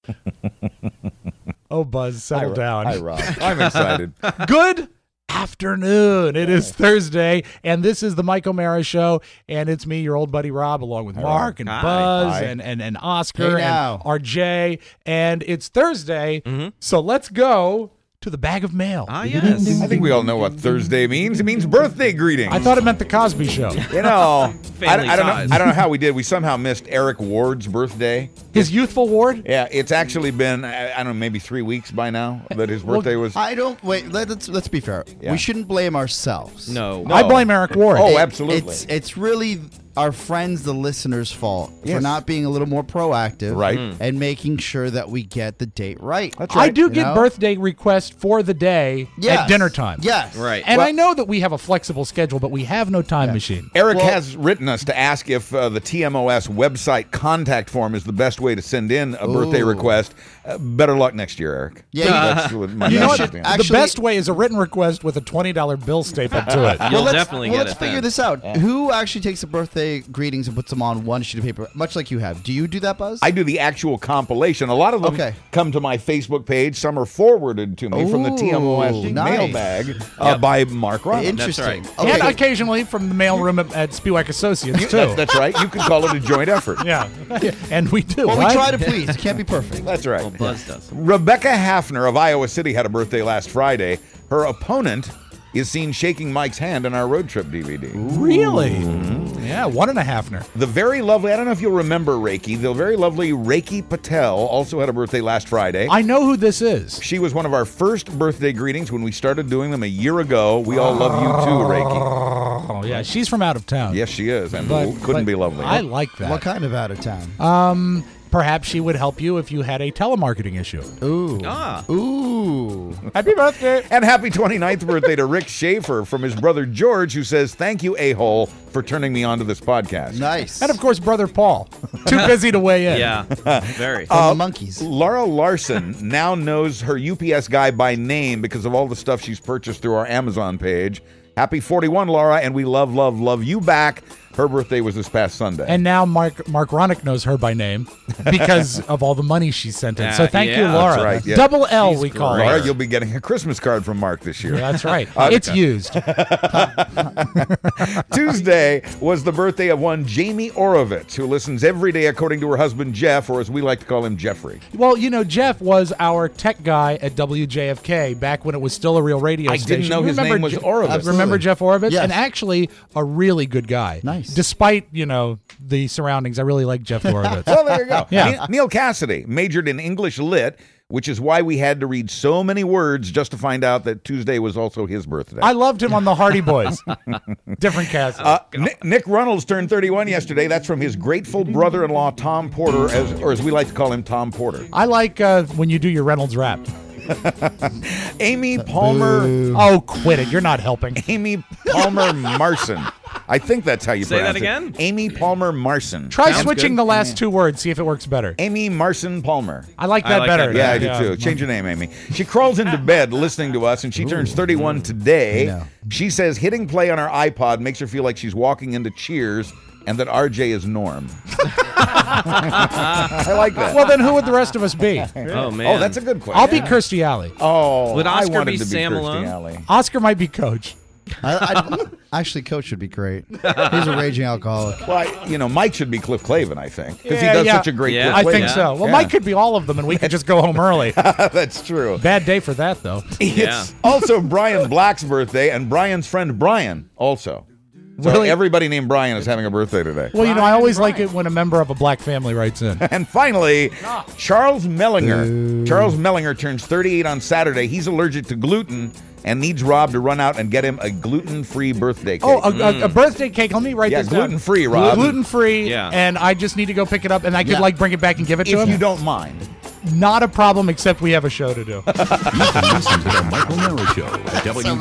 Oh, Buzz, settle down. Hi, Rob. I'm excited. Good afternoon. It is Thursday, and this is the Mike O'Mara Show, and it's me, your old buddy Rob, along with Mark and Buzz and Oscar and RJ, and it's Thursday, so let's go to the bag of mail. Ah, yes. I think we all know what Thursday means. It means birthday greetings. I thought it meant the Cosby Show. You know, Family I don't ties. know. I don't know how we did. We somehow missed Eric Ward's birthday. His youthful ward? Yeah, it's actually been I don't know, maybe 3 weeks by now that his birthday was. Let's be fair. Yeah. We shouldn't blame ourselves. No. I blame Eric Ward. Oh, absolutely. It's really our friends, the listeners' fault for Yes. not being a little more proactive, Right. and making sure that we get the date right. That's right. I do You get know? birthday requests for the day at dinner time. Yes. Right. And I know that we have a flexible schedule, but we have no time machine. Eric Well- has written us to ask if the TMOS website contact form is the best way to send in a birthday Ooh. request. Better luck next year, Eric. Yeah, That's what my You know what? message is. The Actually- best way is a written request with a $20 bill stapled to it. You'll let's, definitely well, get let's it figure then. this out. Who actually takes the birthday greetings and puts them on one sheet of paper, much like you have? Do you do that, Buzz? I do the actual compilation. A lot of them Okay. come to my Facebook page. Some are forwarded to me from the Ooh, TMOS nice. mailbag by Mark Robin. Interesting. That's Okay. And occasionally from the mailroom at Spiewak Associates, too. That's right. You can call it a joint effort. Yeah. And we do. well, we right? try to please. It can't be perfect. That's right. Well, Buzz does. Rebecca Hafner of Iowa City had a birthday last Friday. Her opponent is seen shaking Mike's hand in our road trip DVD. Really? Yeah, 1.5-er. The very lovely, I don't know if you'll remember Reiki, the very lovely Reiki Patel also had a birthday last Friday. I know who this is. She was one of our first birthday greetings when we started doing them a year ago. We all love you too, Reiki. Oh, yeah, she's from out of town. Yes, she is, and But- couldn't but be lovely. I like that. What kind of out of town? Perhaps she would help you if you had a telemarketing issue. Ooh. Ah. Ooh. Happy birthday. And happy 29th birthday to Rick Schaefer from his brother George, who says, "Thank you, a-hole, for turning me on to this podcast." Nice. And, of course, Brother Paul. Too busy to weigh in. Yeah. Very. From the monkeys. Laura Larson now knows her UPS guy by name because of all the stuff she's purchased through our Amazon page. Happy 41, Laura, and we love, love, love you back. Her birthday was this past Sunday. And now Mark Ronick knows her by name because of all the money she sent in. So thank you, Yeah, Laura. that's right, yeah. Double L, She's we call great. Laura, her. you'll be getting a Christmas card from Mark this year. Yeah, that's right. It's used. Tuesday was the birthday of one Jamie Orovitz, who listens every day according to her husband Jeff, or as we like to call him, Jeffrey. Well, you know, Jeff was our tech guy at WJFK back when it was still a real radio I station. didn't know his Remember name was Je- Orovitz. Remember Jeff Orovitz? Yes. And actually a really good guy. Nice. Despite, the surroundings, I really like Jeff Orovitz. Well, there you go. Yeah. Neil Cassidy majored in English Lit, which is why we had to read so many words just to find out that Tuesday was also his birthday. I loved him on the Hardy Boys. Different cast. Nick Runnels turned 31 yesterday. That's from his grateful brother-in-law, Tom Porter, or as we like to call him, Tom Porter. I like when you do your Reynolds rap. Amy Palmer. Oh, quit it. You're not helping. Amy Palmer Marson. I think that's how you Say pronounce that again? it. Amy Palmer Marson. Try Sounds switching good. the last two words, see if it works better. Amy Marson Palmer. I like I that like better. that Yeah, I do too. Change your name, Amy. She crawls into bed listening to us, and she turns 31 today. No. She says hitting play on her iPod makes her feel like she's walking into Cheers and that RJ is Norm. I like that. Well, then who would the rest of us be? Oh, man. Oh, that's a good question. I'll be Kirstie Alley. Oh, Would I Oscar wanted be to be Sam Kirstie Malone? Alley. Oscar might be Coach. Actually, Coach should be great. He's a raging alcoholic. Well, Mike should be Cliff Clavin, I think, because he Yeah, does yeah. such a great Yeah. I Cliff think Clavin. so. Well, Yeah. Mike could be all of them, and we could just go home early. That's true. Bad day for that, though. Yeah. It's also Brian Black's birthday and Brian's friend Brian also. So Really? everybody named Brian is having a birthday today. Well, I always like it when a member of a black family writes in. And finally, Charles Mellinger. Charles Mellinger turns 38 on Saturday. He's allergic to gluten and needs Rob to run out and get him a gluten-free birthday cake. Oh, a birthday cake. Let me write Yeah, this down. gluten-free, Rob. Gluten-free, Yeah. and I just need to go pick it up, and I could, bring it back and give it to if him? you don't mind. Not a problem, except we have a show to do. You can listen to The Mike O'Mara Show at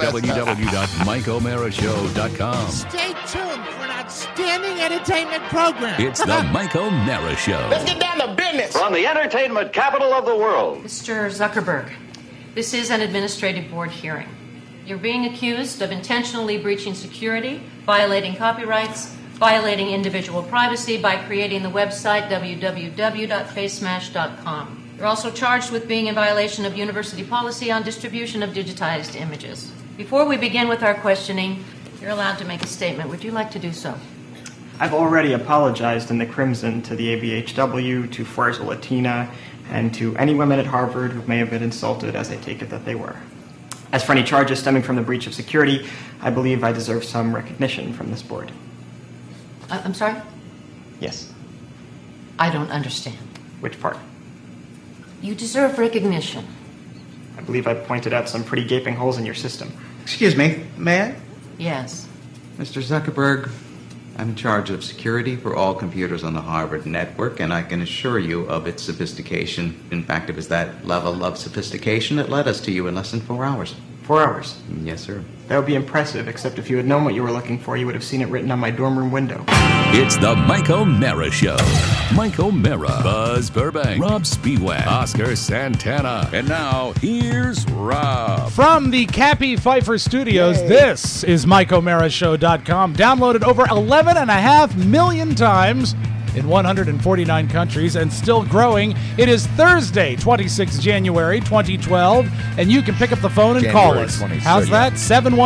www.mikeomarashow.com. Stay tuned for an outstanding entertainment program. It's The Mike O'Mara Show. Let's get down to business. From the entertainment capital of the world. Mr. Zuckerberg, this is an administrative board hearing. You're being accused of intentionally breaching security, violating copyrights, violating individual privacy by creating the website www.facemash.com. You're also charged with being in violation of university policy on distribution of digitized images. Before we begin with our questioning, you're allowed to make a statement. Would you like to do so? I've already apologized in the Crimson to the ABHW, to Fuerza Latina, and to any women at Harvard who may have been insulted, as I take it that they were. As for any charges stemming from the breach of security, I believe I deserve some recognition from this board. I'm sorry? Yes. I don't understand. Which part? You deserve recognition. I believe I pointed out some pretty gaping holes in your system. Excuse me, may I? Yes. Mr. Zuckerberg, I'm in charge of security for all computers on the Harvard network, and I can assure you of its sophistication. In fact, it was that level of sophistication that led us to you in less than 4 hours. 4 hours? Yes, sir. That would be impressive, except if you had known what you were looking for, you would have seen it written on my dorm room window. It's the Mike O'Meara Show. Mike O'Meara, Buzz Burbank, Rob Spiewak, Oscar Santana. And now, here's Rob. From the Cappy Pfeiffer Studios, this is MikeO'MearaShow.com. Downloaded over 11.5 million times in 149 countries and still growing. It is Thursday, 26 January 2012, and you can pick up the phone and call us. How's that?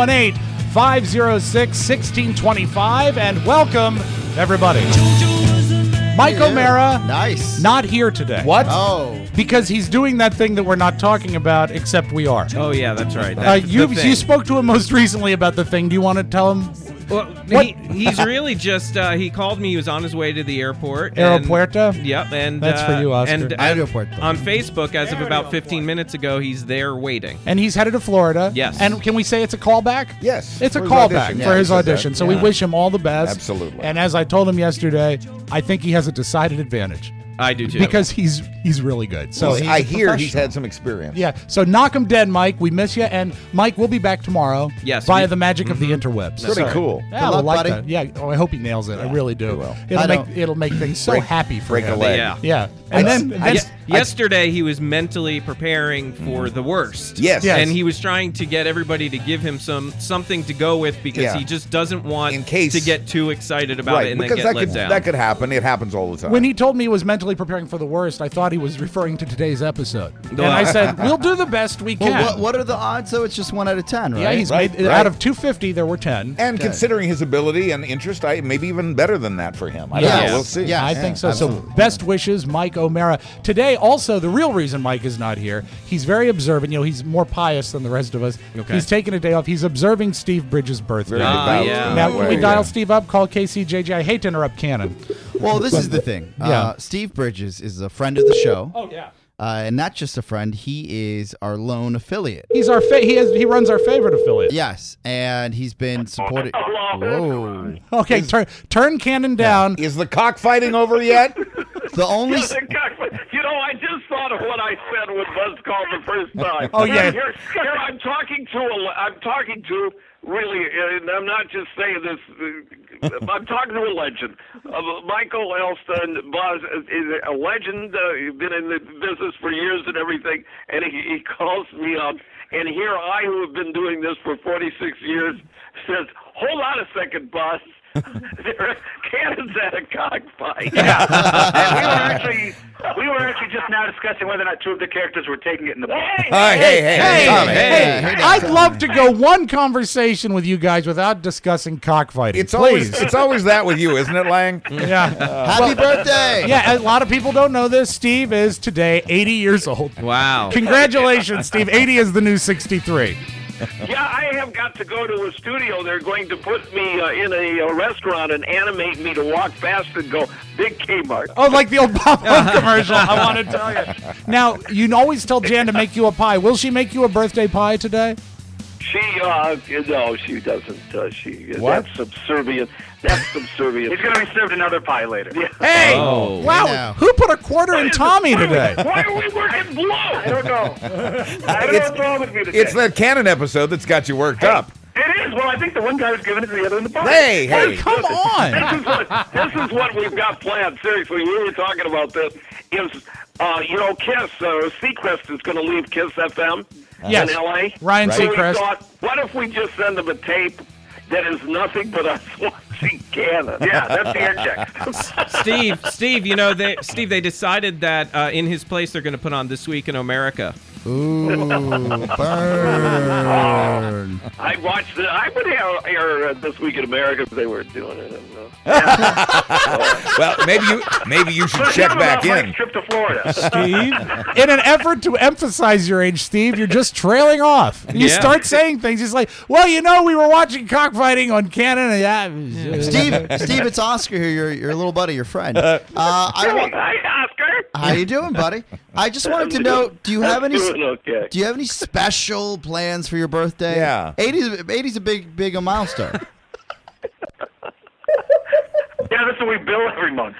718-506-1625, and welcome, everybody. Mike O'Meara, nice, not here today. What? Oh, Because he's doing that thing that we're not talking about, except we are. Oh, yeah, that's right. That's You spoke to him most recently about the thing. Do you want to tell him? Well, he's really just, he called me. He was on his way to the airport. Aeropuerto? Yep. And, that's for you, Oscar. And Aeropuerto. on Facebook, as of about 15 minutes ago, he's there waiting. And he's headed to Florida. Yes. And can we say it's a callback? Yes. It's a For his callback audition. for Yeah, his he said audition. that. So we wish him all the best. Absolutely. And as I told him yesterday, I think he has a decided advantage. I do, too. Because he's really good. So he's I a hear he's professional. had some experience. Yeah. So knock him dead, Mike. We miss you. And Mike, we'll be back tomorrow. Yes. Via the magic of the interwebs. Pretty cool. Yeah, Good we'll luck, like buddy. that. Yeah. Oh, I hope he nails it. I really do. will. It'll make things so happy for break him. a leg. Yeah. Yeah. And then Yesterday, he was mentally preparing for the worst. Yes. Yes. And he was trying to get everybody to give him something to go with because he just doesn't want In case- to get too excited about it and because then get let down. that could happen. It happens all the time. when he told me he was mentally preparing for the worst, I thought he was referring to today's episode. And I said, we'll do the best we can. well, what are the odds? Though it's just 1 out of 10, right? Yeah, he's Right, made right. out of 250, there were 10. and considering his ability and interest, maybe even better than that for him. I don't know. We'll see. Yeah. I think so. absolutely. So best wishes, Mike O'Meara. Today, also, the real reason Mike is not here, he's very observant. He's more pious than the rest of us. Okay. He's taking a day off. He's observing Steve Bridges' birthday. Very devout. yeah. Now, That can we way, dial yeah. Steve up? Call KCJJ. I hate to interrupt Cannon. Well, this is the thing. Yeah. Steve Bridges is a friend of the show. Oh, yeah. And not just a friend, he is our lone affiliate. He's our he runs our favorite affiliate. Yes, and he's been supported. Whoa. Okay, turn Cannon down. Is the cockfighting over yet? The only. You know, I just thought of what I said when Buzz called the first time. Oh, yeah. Here, I'm talking to really, and I'm not just saying this. I'm talking to a legend. Michael Elston, Buzz, is a legend. He's been in the business for years and everything. And he calls me up, and here I, who have been doing this for 46 years, says, "Hold on a second, Buzz." Cannon's at a cockfight. And we were actually just now discussing whether or not two of the characters were taking it in the book. Hey, Tommy. I'd love to go one conversation with you guys without discussing cockfighting. It's Please. always that with you, isn't it, Lang? Yeah. Happy birthday! Yeah, a lot of people don't know this. Steve is today 80 years old. Wow. Congratulations, Steve. 80 is the new 63. Yeah, I have got to go to a studio. They're going to put me in a restaurant and animate me to walk past and go, "Big Kmart." Oh, like the old Pop Up commercial. I want to tell you. Now, you always tell Jan to make you a pie. Will she make you a birthday pie today? No, she doesn't. What? That's subservient. That's subservient. He's going to be served another pie later. Yeah. Hey! Oh. Wow, Now. who put a quarter in Tommy today? Why are we working blue? I don't know. I don't know what's wrong with me today. It's that Cannon episode that's got you worked up. It is. Well, I think the one guy was giving it to the other in the bar. Hey. Come on. This is what we've got planned. Seriously, we were talking about this. Kiss, Seacrest is going to leave Kiss FM Yes. in L.A. Ryan So we Seacrest. thought, what if we just send them a tape that is nothing but us watching Cannon. Yeah, that's the air check. Steve, they decided that in his place they're going to put on This Week in America. Ooh, burn. I watched it. I would air This Week in America if they were doing it. Well, maybe you should check back in. Trip to Florida. Steve, in an effort to emphasize your age, Steve, you're just trailing off. You start saying things. It's like, well, we were watching cockfighting on Cannon. Steve, it's Oscar here. Your little buddy, your friend. Hi, Oscar. How you doing, buddy? I just wanted to know, do you have any okay. Do you have any special plans for your birthday? Yeah. 80's a big milestone. Yeah, that's what we bill every month.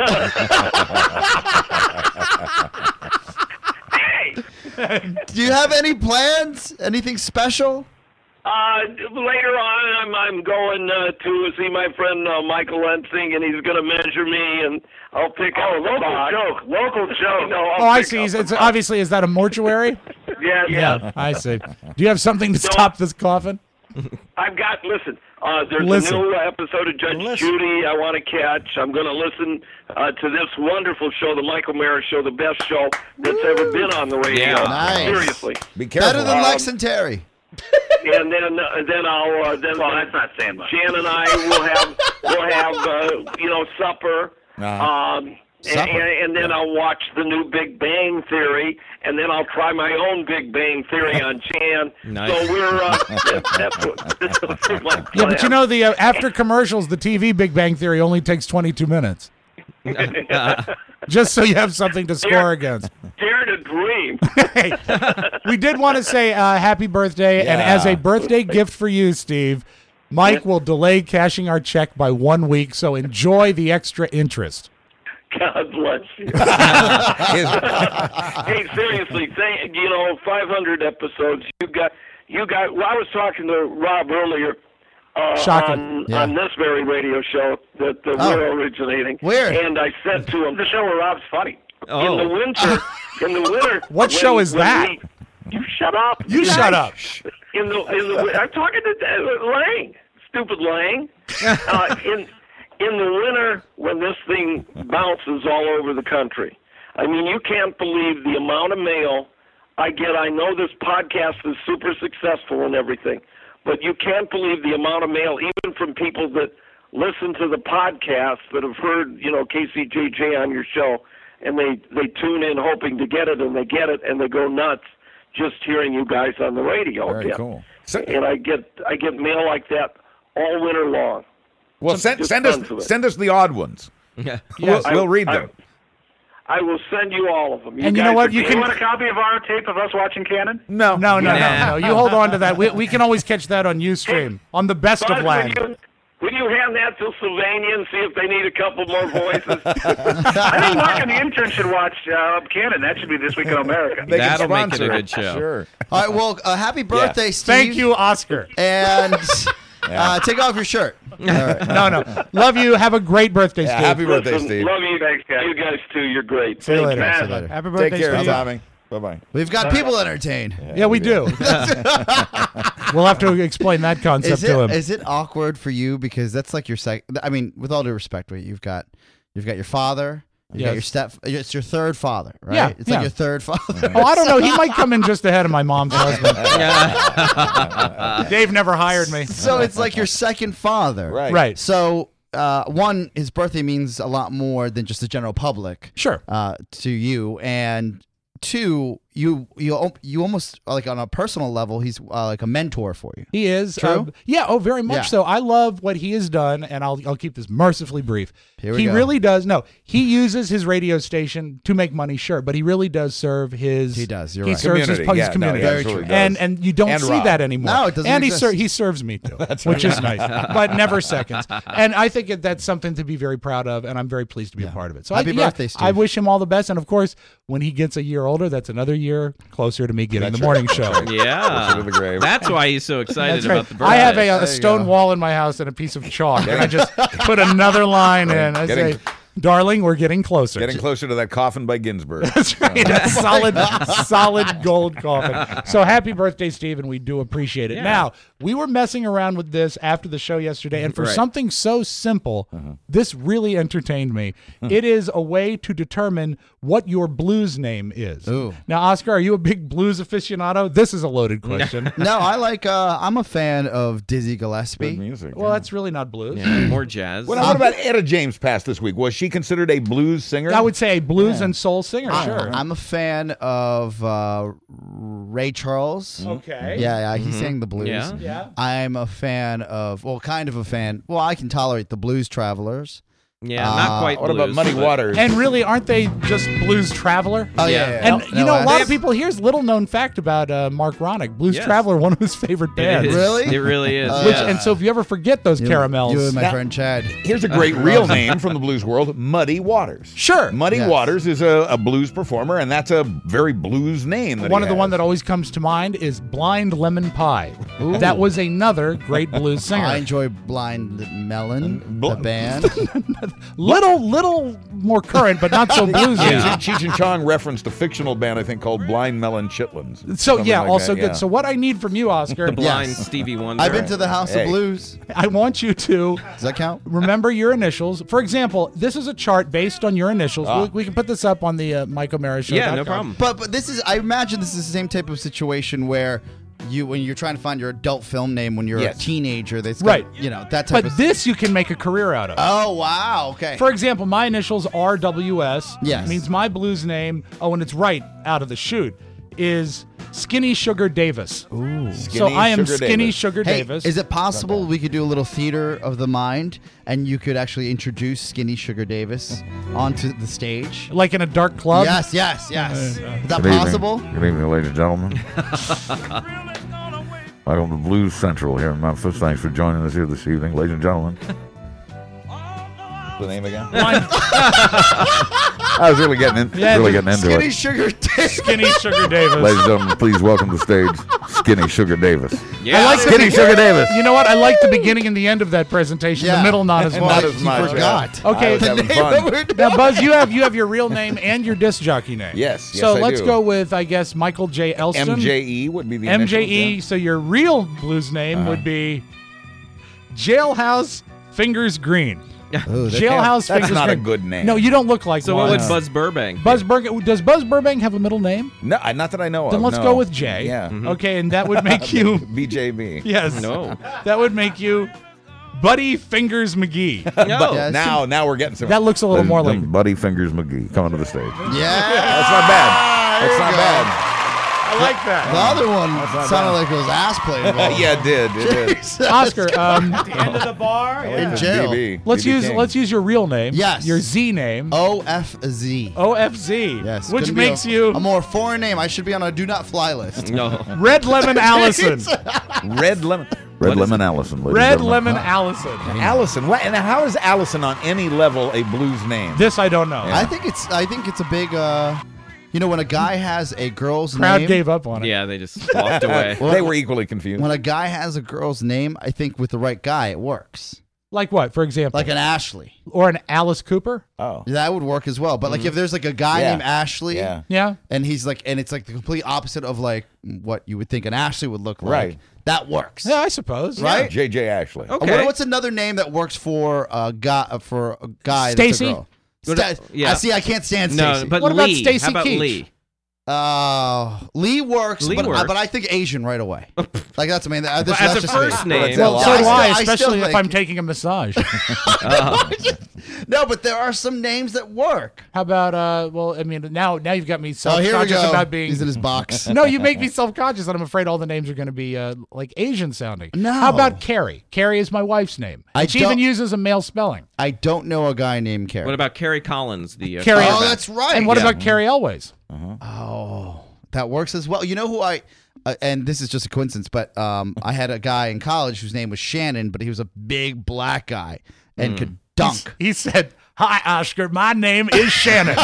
Hey! Do you have any plans? Anything special? Later on, I'm going to see my friend Michael Lensing, and he's going to measure me, and I'll pick out Local joke. Oh, I see. It's obviously, is that a mortuary? Yeah. I see. Do you have something to stop this coffin? I've got, there's a new episode of Judge Judy I want to catch. I'm going to listen to this wonderful show, the Michael Mara Show, the best show that's ever been on the radio. Yeah. Nice. Seriously. Be careful. Better than Lex and Terry. And then I'll that's not saying much. Jan and I will have supper. And then I'll watch the new Big Bang Theory, and then I'll try my own Big Bang Theory on Jan. Nice. So we're that's my plan. Yeah, but the after commercials, the TV Big Bang Theory only takes 22 minutes. Just so you have something to score against. Dare to dream. Hey, we did want to say happy birthday, and as a birthday gift for you, Steve, Mike will delay cashing our check by 1 week, so enjoy the extra interest. God bless you. Hey, seriously, 500 episodes. You got. Well, I was talking to Rob earlier. On this very radio show that we're originating. Where? And I said to him, The show where Rob's funny. in the winter. What show is that? You shut up. You shut up. In the I'm talking to Lang, stupid Lang. In the winter, when this thing bounces all over the country, I mean, you can't believe the amount of mail I get. I know this podcast is super successful and everything, but you can't believe the amount of mail, even from people that listen to the podcast that have heard, KCJJ on your show, and they tune in hoping to get it, and they get it, and they go nuts just hearing you guys on the radio. Very cool. And I get mail like that all winter long. Well, send us the odd ones. Yeah. We'll read them. I will send you all of them. And you know what? You want a copy of our tape of us watching Cannon? No. You hold on to that. We can always catch that on Ustream, on the best of Lang. Will you hand that to Sylvania and see if they need a couple more voices? I think Mark and the intern should watch Cannon. That should be This Week in America. That'll make it a good show. Sure. All right, well, happy birthday, Steve. Thank you, Oscar. And take off your shirt. All right. No. Love you. Have a great birthday, Steve. Happy birthday, Steve. Love you. Thanks, guys. You guys, too. You're great. See you later. Happy birthday, Take care, Steve. Tommy. Bye-bye. We've got people entertained. Yeah, we do. We'll have to explain that concept to him. Is it awkward for you because that's like your second? I mean, with all due respect, you've got your father. You got your it's your third father, right? Yeah, it's like your third father. Oh, I don't know. He might come in just ahead of my mom's husband. Dave never hired me. So it's like your second father. Right. So, one, his birthday means a lot more than just the general public. Sure. To you. And two, you almost, like on a personal level, he's like a mentor for you. He is. True? Very much so. I love what he has done, and I'll keep this mercifully brief. He really does. No, he uses his radio station to make money, sure, but he really does serve his. He does. You're he right. serves his community. Very true. And you don't see that anymore. No, it doesn't and exist. he serves me too, which is nice, but never seconds. And I think that's something to be very proud of, and I'm very pleased to be a part of it. So Happy birthday, Steve. I wish him all the best, and of course, when he gets a year older, that's another year closer to me getting the morning show. Yeah. To the grave. That's why he's so excited about the birthday. I have a stone wall in my house and a piece of chalk, and I just put another line in. I say, Darling, we're getting closer. Getting closer to that coffin by Ginsburg. That's right. Solid gold coffin. So happy birthday, Stephen. We do appreciate it. Yeah. Now, we were messing around with this after the show yesterday, and for something so simple, this really entertained me. It is a way to determine what your blues name is. Ooh. Now, Oscar, are you a big blues aficionado? This is a loaded question. No, I'm a fan of Dizzy Gillespie. Good music. Well, that's really not blues. Yeah, more jazz. Well, now, what about Etta James passed this week? Was she considered a blues singer? I would say a blues and soul singer, sure. I'm a fan of Ray Charles. Okay. Yeah, he sang the blues. Yeah. I'm a fan of, kind of a fan. Well, I can tolerate the Blues Travelers. Yeah, not quite What about blues, Muddy but- Waters? And really, aren't they just Blues Traveler? Oh, yeah. And you know, a lot of people, here's little known fact about Mark Ronick. Blues Traveler, one of his favorite bands. It is. Really? It really is. And so if you ever forget those caramels. You and my friend Chad. Here's a great real name from the blues world, Muddy Waters. Sure. Muddy Waters is a blues performer, and that's a very blues name. One of the one that always comes to mind is Blind Lemon Pie. That was another great blues singer. I enjoy Blind Melon, the band. Little more current, but not so bluesy. Cheech and Chong referenced a fictional band, I think, called Blind Melon Chitlins. So Something like also that, good. So what I need from you, Oscar, The blind Stevie Wonder. I've been to the House of Blues. I want you to Does that count? remember your initials. For example, this is a chart based on your initials. We can put this up on the Mike O'Mara show. Yeah, no problem. But this is, I imagine this is the same type of situation where when you're trying to find your adult film name when you're a teenager, that's Right. that type But of. this you can make a career out of. Oh wow! Okay. For example, my initials RWS. Yes. Means my blues name. Oh, and it's right out of the chute. Is Skinny Sugar Davis. Ooh. So I am Skinny Sugar Hey, Davis. is it possible we could do a little theater of the mind and you could actually introduce Skinny Sugar Davis onto the stage? Like in a dark club? Yes. Is that Good possible? Evening. Good evening, ladies and gentlemen. Welcome to Blues Central here in Memphis. Thanks for joining us here this evening, ladies and gentlemen. The name again? I was really getting into Skinny it. Sugar Davis. Skinny Sugar Davis. Ladies and gentlemen, please welcome to the stage Skinny Sugar Davis. Yeah. I like Skinny Sugar Davis. You know what? I like the beginning and the end of that presentation. Yeah. The middle not as Not much. as much. forgot. I Okay. was having Name fun. that we're doing. Now, Buzz, you have your real name and your disc jockey name. Yes, So I let's do. go with, I guess, Michael J. Elston. MJE would be the MJE. initials, So your real blues name would be Jailhouse Fingers Green. Ooh, that Jailhouse That's Fingers not a Green. good name. No, you don't look like So one. what would Buzz Burbank? Does Buzz Burbank have a middle name? No, not that I know Then of. let's no. go with J. Yeah. Okay, and that would make you BJB. yes. No. That would make you Buddy Fingers McGee. No. Yeah, Now we're getting some. That looks a little Ladies more and like gentlemen, Buddy Fingers McGee coming to the stage. Yeah. That's not bad. That's not bad. I like that. The other one sounded like it was ass play involved. Yeah, it did. It did. Oscar, At the end of the bar. in jail. BB. let's BB use King. your real name. Yes. Your Z name. OFZ. OFZ. Yes. Which couldn't be makes a you a more foreign name. I should be on a do not fly list. No. Red Lemon Allison. Red Lemon. Red Lemon Allison, ladies and Red gentlemen. Lemon Allison. Allison. What? And how is Allison on any level a blues name? This I don't know. I think it's a big when a guy has a girl's Crowd name. gave up on it. Yeah, they just walked away. They were equally confused. When a guy has a girl's name, I think with the right guy it works. Like what, for example? Like an Ashley. Or an Alice Cooper? Oh. That would work as well. But like if there's like a guy Yeah. named Ashley Yeah. Yeah. and he's like and it's like the complete opposite of like what you would think an Ashley would look like. Right. That works. Yeah, I suppose. Right? J.J. Ashley. Okay. What's another name that works for a guy that's Stacey? a girl? Yeah. I see. I can't stand No, Stacey. but What about Lee. Stacey How about Keach? Lee? Lee works, Lee but works. I think Asian right away. Like that's As a first name. Well, Yeah, so do I, I still especially if think- I'm taking a massage. No, but there are some names that work. How about now you've got me Oh, here we self-conscious go. about being He's in his box. No, you make me self-conscious and I'm afraid all the names are going to be like Asian sounding. No. How about Carrie? Carrie is my wife's name. I And she even don't- uses a male spelling. I don't know a guy named Carrie. What about Carrie Collins? The Carrie. Oh, that's right. And what Yeah. about Carrie Elways? Oh, that works as well. You know who and this is just a coincidence, but I had a guy in college whose name was Shannon, but he was a big black guy and could dunk. He said, Hi, Oscar. My name is Shannon.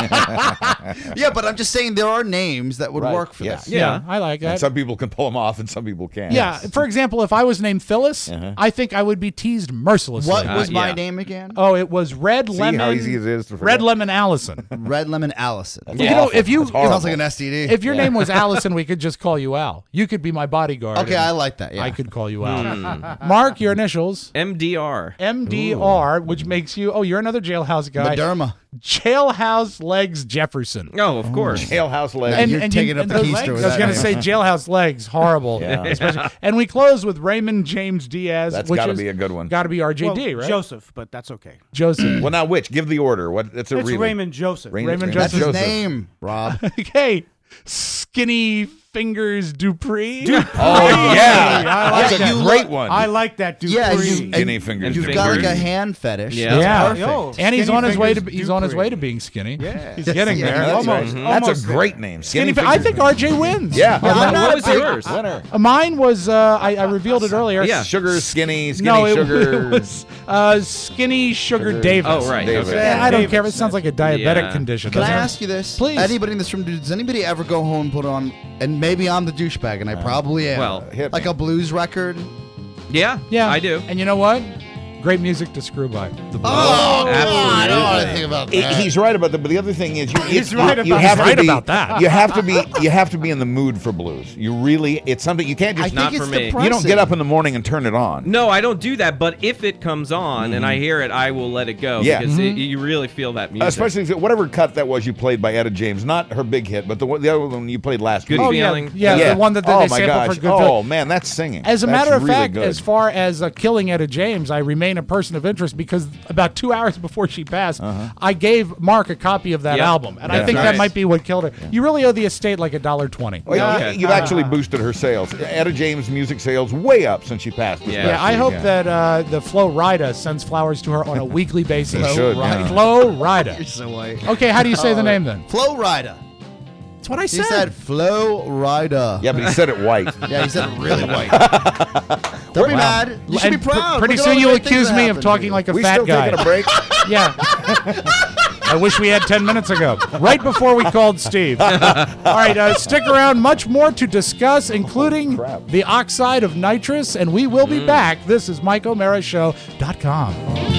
Yeah, but I'm just saying there are names that would work for that. Yeah, I like that. And some people can pull them off, and some people can't. Yeah, for example, if I was named Phyllis, I think I would be teased mercilessly. What was my name again? Oh, it was Red Lemon. how easy it is to forget. Red Lemon Allison. Red Lemon Allison. You know, if you sounds like an STD. If your name was Allison, we could just call you Al. You could be my bodyguard. Okay, I like that. Yeah. I could call you Al. Mark, your initials. MDR. MDR, which makes you. Oh, you're another jailhouse guy. Moderna. Jailhouse Legs Jefferson. Oh, of course. Jailhouse Legs. And, you're taking up the those keister legs, with I was that going to name. say Jailhouse Legs, horrible. Yeah. And we close with Raymond James Diaz. That's which got to is be a good one. Got to be RJD, right? Joseph, but that's okay. Joseph. Well, now which? Give the order. What? That's a It's really. Raymond Joseph. Raymond That's Joseph. his name, Rob. Okay. Skinny Fingers Dupree. Oh yeah, I like that's that. a great one. I like that Dupree. Yeah, Skinny fingers. You've got like a hand fetish. Yeah. That's Yeah. perfect. And he's Skinny on his way to Fingers he's on his Dupree. way to being skinny. Yeah. He's getting Yeah, there. That's Almost. right. That's Almost a great name. Skinny I think RJ wins. Yeah. What was yours? Winner. Mine was I revealed it earlier. Yeah. Sugar, skinny No, sugar. it was Skinny Sugar Davis. Oh, right. Davis. Okay. I don't Davis. care. It sounds like a diabetic Yeah. condition. Can I doesn't it? ask you this? Please. Anybody in this room, does anybody ever go home and put on, and maybe I'm the douchebag, and I probably am. Well, hit like me. a blues record. Yeah. Yeah, I do. And you know what? Great music to screw by. The blues. Oh, Absolutely. I don't want to think about that. He's right about that, but the other thing is, you He's you right have to be, about that. You have to be in the mood for blues. You really, it's something you can't just. I Not think for it's me. depressing. You don't get up in the morning and turn it on. No, I don't do that. But if it comes on and I hear it, I will let it go. Yeah. Because you really feel that music. Especially if whatever cut that was you played by Etta James, not her big hit, but the other one you played last Good week. Oh, feeling. yeah, the one that oh they my sampled gosh. for Good Oh Feeling. man, that's singing. As a That's matter of really fact, good. as far as killing Etta James, I remain a person of interest because about 2 hours before she passed, I gave Mark a copy of that Yep. album, and I Yeah. think that Nice. might be what killed her. You really owe the estate like $1.20. Well, Okay. you've actually boosted her sales. Etta James' music sales way up since she passed. This Yeah. Yeah, past I week, hope yeah. that the Flo Rida sends flowers to her on a weekly basis. They should, yeah. Flo Rida. You're so white. Okay, how do you say the name then? Flo Rida. That's what I He said. said Flo Rida. Yeah, but he said it white. Yeah, he said it really white. Don't be mad. You should be And proud. Pretty Look at soon all the you'll great things accuse that me of happened talking to you. like a We fat still guy. taking a break? Yeah. I wish we had 10 minutes ago, right before we called Steve. All right, stick around. Much more to discuss, including the oxide of nitrous, and we will be back. This is MikeO'MaraShow.com.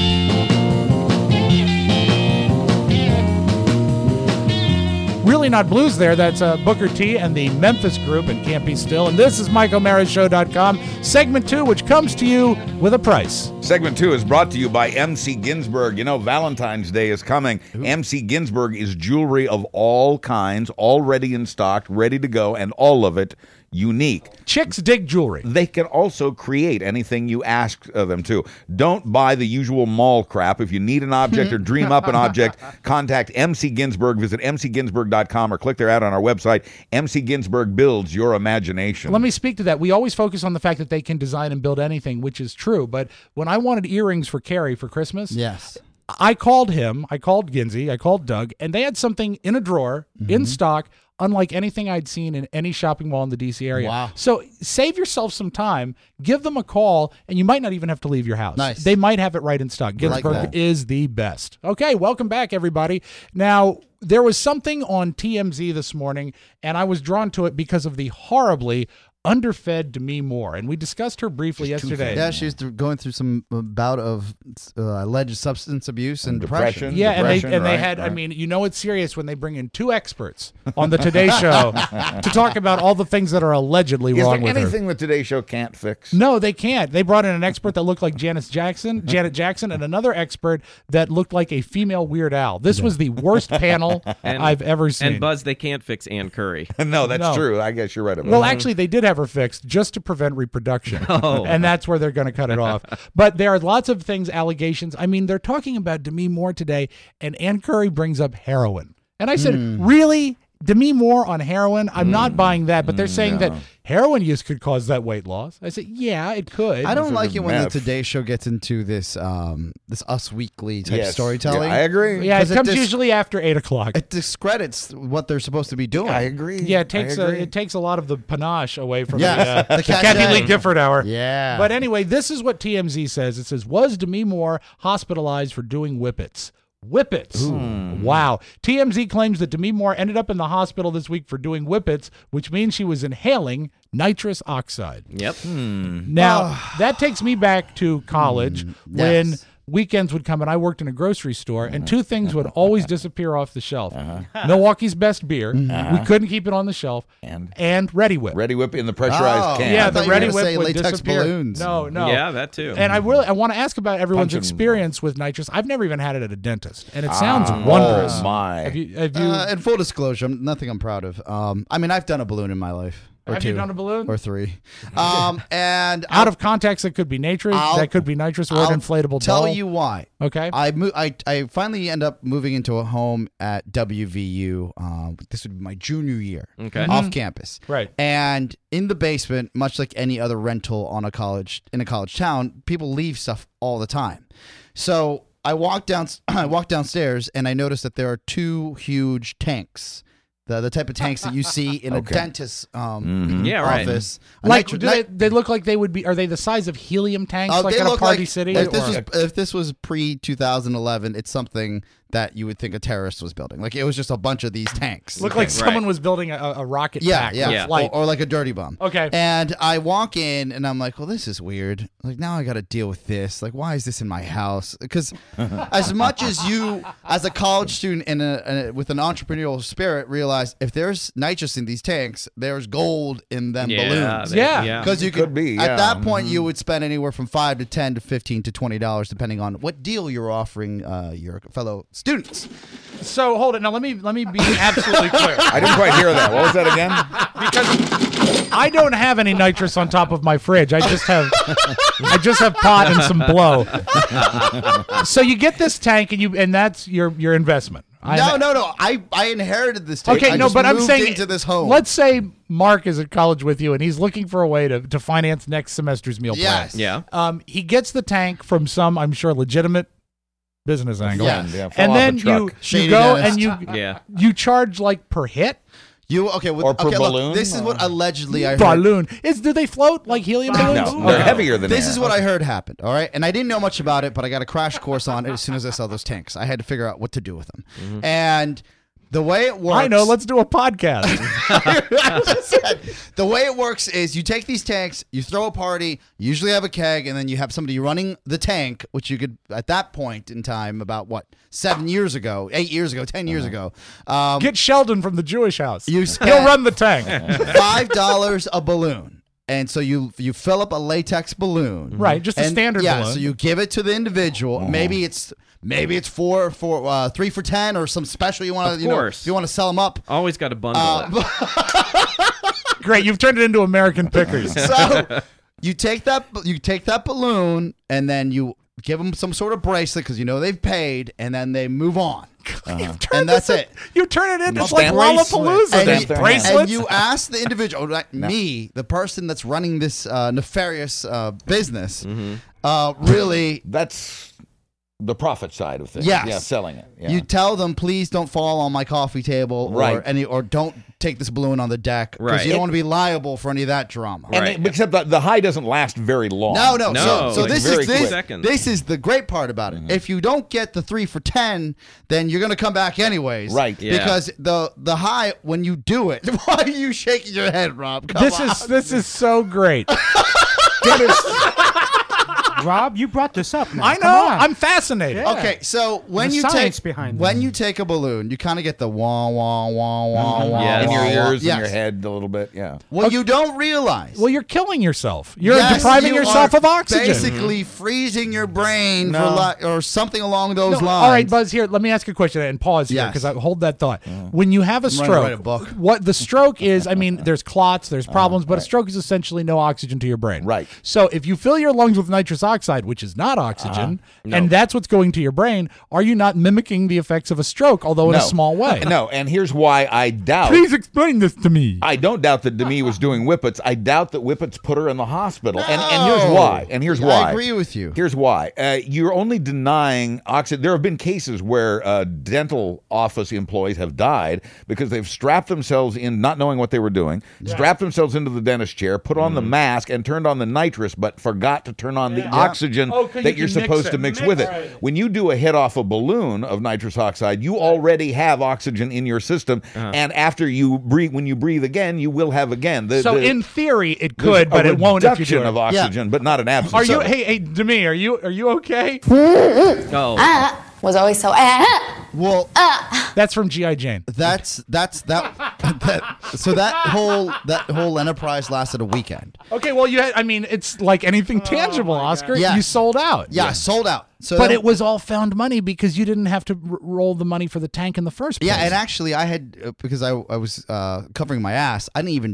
Really Not Blues there. That's Booker T and the Memphis Group and Can't Be Still. And this is MikeO'MaraShow.com, segment 2, which comes to you with a price. Segment 2 is brought to you by MC Ginsburg. You know, Valentine's Day is coming. MC Ginsburg is jewelry of all kinds, already in stock, ready to go, and all of it unique. Chicks dig jewelry. They can also create anything you ask them to. Don't buy the usual mall crap. If you need an object or dream up an object, contact MC Ginsburg. Visit mcginsburg.com or click their ad on our website. MC Ginsburg builds your imagination. Let me speak to that. We always focus on the fact that they can design and build anything, which is true. But when I wanted earrings for Carrie for Christmas, Yes. I called him, I called Ginsey, I called Doug, and they had something in a drawer, in stock, unlike anything I'd seen in any shopping mall in the D.C. area. Wow. So save yourself some time, give them a call, and you might not even have to leave your house. Nice. They might have it right in stock. like Ginsburg that. is the best. Okay, welcome back, everybody. Now, there was something on TMZ this morning, and I was drawn to it because of the horribly underfed Demi Moore, and we discussed her briefly yesterday. Yeah, she's going through some bout of alleged substance abuse and depression. Yeah, and they Depression, had. right. I mean, you know, it's serious when they bring in 2 experts on the Today Show to talk about all the things that are allegedly Is wrong there with her. anything the Today Show can't fix? No, they can't. They brought in an expert that looked like Janet Jackson, and another expert that looked like a female Weird Al. This was the worst panel I've ever seen. And Buzz, they can't fix Ann Curry. No, that's No. true. I guess you're right about Well, that. actually, they did have her fixed just to prevent reproduction. Oh. And that's where they're going to cut it off. But there are lots of things, allegations. I mean, they're talking about Demi Moore today, and Ann Curry brings up heroin. And I said, really? Demi Moore on heroin? I'm not buying that. But they're saying that heroin use could cause that weight loss. I said, yeah, it could. I don't Sort like of it when the meth. Today Show gets into this this Us Weekly type Yes. storytelling. Yeah, I agree. Yeah, it 'Cause it comes dis- usually after 8 o'clock. It discredits what they're supposed to be doing. I agree. Yeah, it takes I agree. it takes a lot of the panache away from Yes, the the Kathy cachet. Lee Gifford hour. Yeah. But anyway, this is what TMZ says. It says, was Demi Moore hospitalized for doing whippets? Whippets. Wow. TMZ claims that Demi Moore ended up in the hospital this week for doing whippets, which means she was inhaling nitrous oxide. Yep. Now, that takes me back to college when weekends would come and I worked in a grocery store and two things would always disappear off the shelf. Milwaukee's Best Beer. We couldn't keep it on the shelf. And Ready Whip. Ready Whip in the pressurized can. Yeah, the Ready Whip would latex disappear. balloons. No. Yeah, that too. And I want to ask about everyone's experience with nitrous. I've never even had it at a dentist, and it sounds wondrous. Oh my! Have you in full disclosure, nothing I'm proud of. I mean, I've done a balloon in my life. Have you done a balloon? Or 3. And out of context, that could be nitrous. That could be nitrous or an inflatable tell ball. you why. Okay. I finally end up moving into a home at WVU. This would be my junior year. Okay. Off campus. Right. And in the basement, much like any other rental in a college town, people leave stuff all the time. So I walked downstairs and I noticed that there are 2 huge tanks. The type of tanks that you see in a dentist's office. Like, they look like they would be, are they the size of helium tanks like at a Party City? If this was pre-2011, it's something that you would think a terrorist was building. Like, it was just a bunch of these tanks. Look like someone was building a rocket pack. Yeah. Or like a dirty bomb. Okay. And I walk in and I'm like, well, this is weird. Like, now I got to deal with this. Like, why is this in my house? Because as much as you, as a college student with an entrepreneurial spirit, realize if there's nitrous in these tanks, there's gold in them balloons. Because you could be. At that point, you would spend anywhere from $5 to $10 to $15 to $20, depending on what deal you're offering your fellow students. So hold it now. Let me be absolutely clear. I didn't quite hear that. What was that again? Because I don't have any nitrous on top of my fridge. I just have pot and some blow. So you get this tank and that's your investment. No. I inherited this tank. Okay, but I'm saying into this home. Let's say Mark is at college with you and he's looking for a way to finance next semester's meal plan. Yeah. He gets the tank from some, I'm sure, legitimate business angle. Yeah. And then you go and you charge like per hit. Or per balloon. Look, this is what allegedly I heard. Balloon. Do they float like helium balloons? No, they're heavier than this air. is what I heard happened, all right? And I didn't know much about it, but I got a crash course on it as soon as I saw those tanks. I had to figure out what to do with them. And the way it works... I know, let's do a podcast. The way it works is you take these tanks, you throw a party, you usually have a keg, and then you have somebody running the tank, which you could, at that point in time, about 7 years ago, 8 years ago, 10 years ago. Get Sheldon from the Jewish house. He'll run the tank. $5 a balloon. And so you fill up a latex balloon. Right, just a standard balloon. Yeah, so you give it to the individual. Maybe it's 3 for 10 or some special you want to, if you want to sell them up. Always got to bundle it. Great, you've turned it into American Pickers. So you take that balloon and then you give them some sort of bracelet because they've paid, and then they move on. And that's it. You turn it into like Lollapalooza. And you ask the individual, me, the person that's running this nefarious business, really... That's the profit side of things. Yes. Yeah, selling it. Yeah. You tell them, please don't fall on my coffee table or don't take this balloon on the deck because you don't want to be liable for any of that drama. Except the high doesn't last very long. No. So this is the great part about it. If you don't get the 3 for 10, then you're going to come back anyways. Right. Yeah. Because the high, when you do it, why are you shaking your head, Rob? This is so great. Rob, you brought this up now. I know. I'm fascinated. Yeah. Okay, so when you take a balloon, you kind of get the wah wah wah wah wah in your ears, yes. in your head a little bit. Yeah. What you don't realize. Well, you're killing yourself. You're depriving yourself of oxygen. Basically freezing your brain or something along those lines. All right, Buzz. Here, let me ask you a question and pause here because I hold that thought. When you have a stroke, what the stroke is, I mean, there's clots, there's problems, but a stroke is essentially no oxygen to your brain. Right. So if you fill your lungs with nitrous oxide, which is not oxygen, and that's what's going to your brain, are you not mimicking the effects of a stroke, although in a small way? No, and here's why I doubt. Please explain this to me. I don't doubt that Demi was doing whippets. I doubt that whippets put her in the hospital. And here's why. I agree with you. Here's why. You're only denying oxygen. There have been cases where dental office employees have died because they've strapped themselves in, not knowing what they were doing, strapped themselves into the dentist chair, put on the mask, and turned on the nitrous, but forgot to turn on the oxygen that you're supposed to mix with it. Right. When you do a hit off a balloon of nitrous oxide, you already have oxygen in your system, and after you breathe, when you breathe again, you will have again. In theory, it could, but it won't if you do it. Reduction of oxygen, but not an absence. Are you? of it. Hey, Demi, are you okay? Was always so. Well, that's from G.I. Jane. So that whole enterprise lasted a weekend. Okay, well, it's like anything tangible, Oscar. Yes. You sold out. Yeah, sold out. So but it was all found money because you didn't have to roll the money for the tank in the first place. Yeah, and actually, I had because I was covering my ass.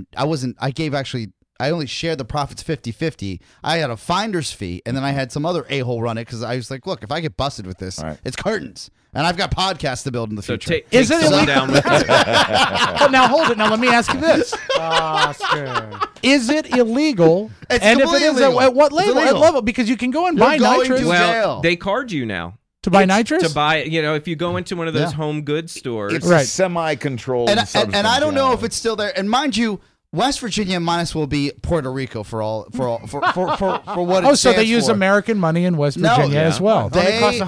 I only shared the profits 50-50. I had a finder's fee, and then I had some other a-hole run it because I was like, look, if I get busted with this, it's curtains. And I've got podcasts to build in the future. Is it illegal? Down with But now hold it. Now let me ask you this: is it illegal? It's and if it is, illegal. at what level? Because you can go and buy nitrous. Well, they card you now. To buy nitrous? To buy, if you go into one of those home goods stores. It's a semi-controlled substance. And I don't know if it's still there. And mind you, West Virginia might as well be Puerto Rico for what it stands so they use for. American money in West Virginia as well. They cost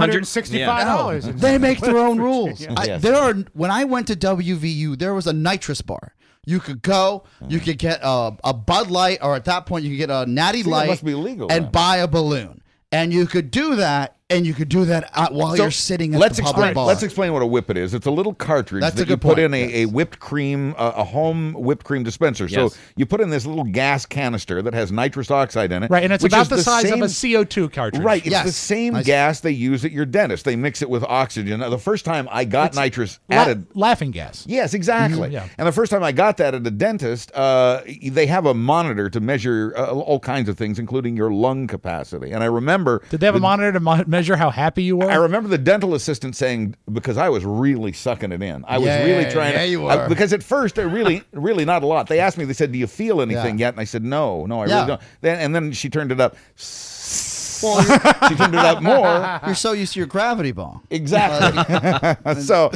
$165. They make their own rules. Yeah. When I went to WVU, there was a nitrous bar. You could go, you could get a Bud Light, or at that point you could get a Natty Light. It must be legal, and then. buy a balloon. And you could do that. And you could do that while you're sitting at the public bar. Let's explain what a whippet is. It's a little cartridge that you put in a whipped cream, a home whipped cream dispenser. Yes. So you put in this little gas canister that has nitrous oxide in it. Right, and it's about the size of a CO2 cartridge. Right, it's the same gas they use at your dentist. They mix it with oxygen. Now, the first time I got nitrous added... Laughing gas. Yes, exactly. Yeah. And the first time I got that at a dentist, they have a monitor to measure all kinds of things, including your lung capacity. And I remember... Did they have a monitor to measure how happy you were? I remember the dental assistant saying, because I was really sucking it in. I was really trying to. You were. Because at first, really not a lot. They asked me, they said, do you feel anything yet? And I said, no, I really don't. Then she turned it up. Well, she turned it up more. You're so used to your gravity ball. Exactly. So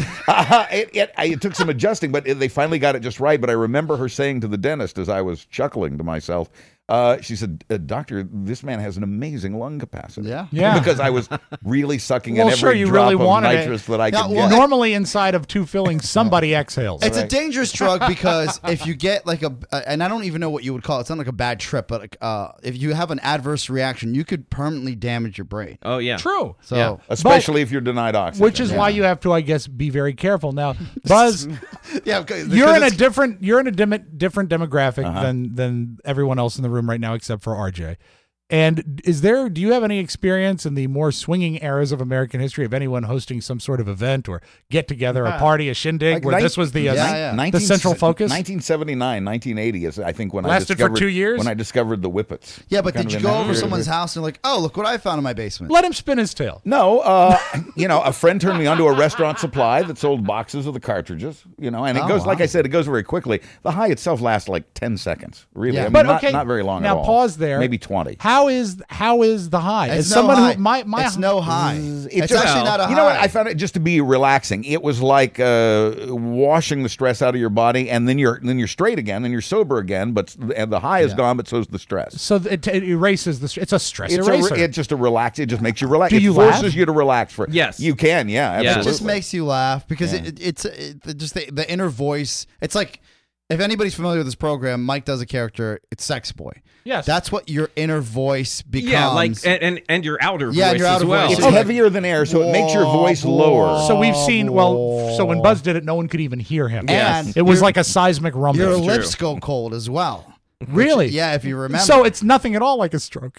it took some adjusting, but they finally got it just right. But I remember her saying to the dentist as I was chuckling to myself, she said, "Doctor, this man has an amazing lung capacity." Yeah. Because I was really sucking in every sure, you drop really of wanted nitrous that I could get. Normally, inside of two fillings, somebody exhales. It's a dangerous drug because if you get like and I don't even know what you would call it. It's not like a bad trip, but if you have an adverse reaction, you could permanently damage your brain. Oh yeah, true. So especially if you're denied oxygen, which is why you have to, I guess, be very careful. Now, Buzz, you're in a different demographic than everyone else in the room right now, except for RJ. And do you have any experience in the more swinging eras of American history of anyone hosting some sort of event or get together, a party, a shindig, where this was the central focus? 1979, 1980 is, I think, when lasted for 2 years. When I discovered the whippets. Yeah, but did you go over someone's house and like, oh, look what I found in my basement? Let him spin his tail. No, a friend turned me onto a restaurant supply that sold boxes of the cartridges. And it goes, like I said, it goes very quickly. The high itself lasts like 10 seconds, really. Yeah. I mean, But okay, not very long now at all. pause there. Maybe 20. How is the high? It's As someone high. who my it's no high. It's actually not a high. You know what? I found it just to be relaxing. It was like washing the stress out of your body, and then you're straight again, then you're sober again. But the high is gone, but so's the stress. So it erases it's a stress eraser. It's just a relax. It just makes you relax. Do you forces laugh? you to relax. Yes, you can. Yeah, absolutely. It just makes you laugh because it's just the inner voice. It's like, if anybody's familiar with this program, Mike does a character. It's Sex Boy. Yes, that's what your inner voice becomes. Yeah, like and your outer voice your outer as well. voice. It's heavier than air, so it makes your voice lower. So we've seen. So when Buzz did it, no one could even hear him. And it was like a seismic rumble. Your lips go cold as well. Really? Yeah, if you remember. So it's nothing at all like a stroke.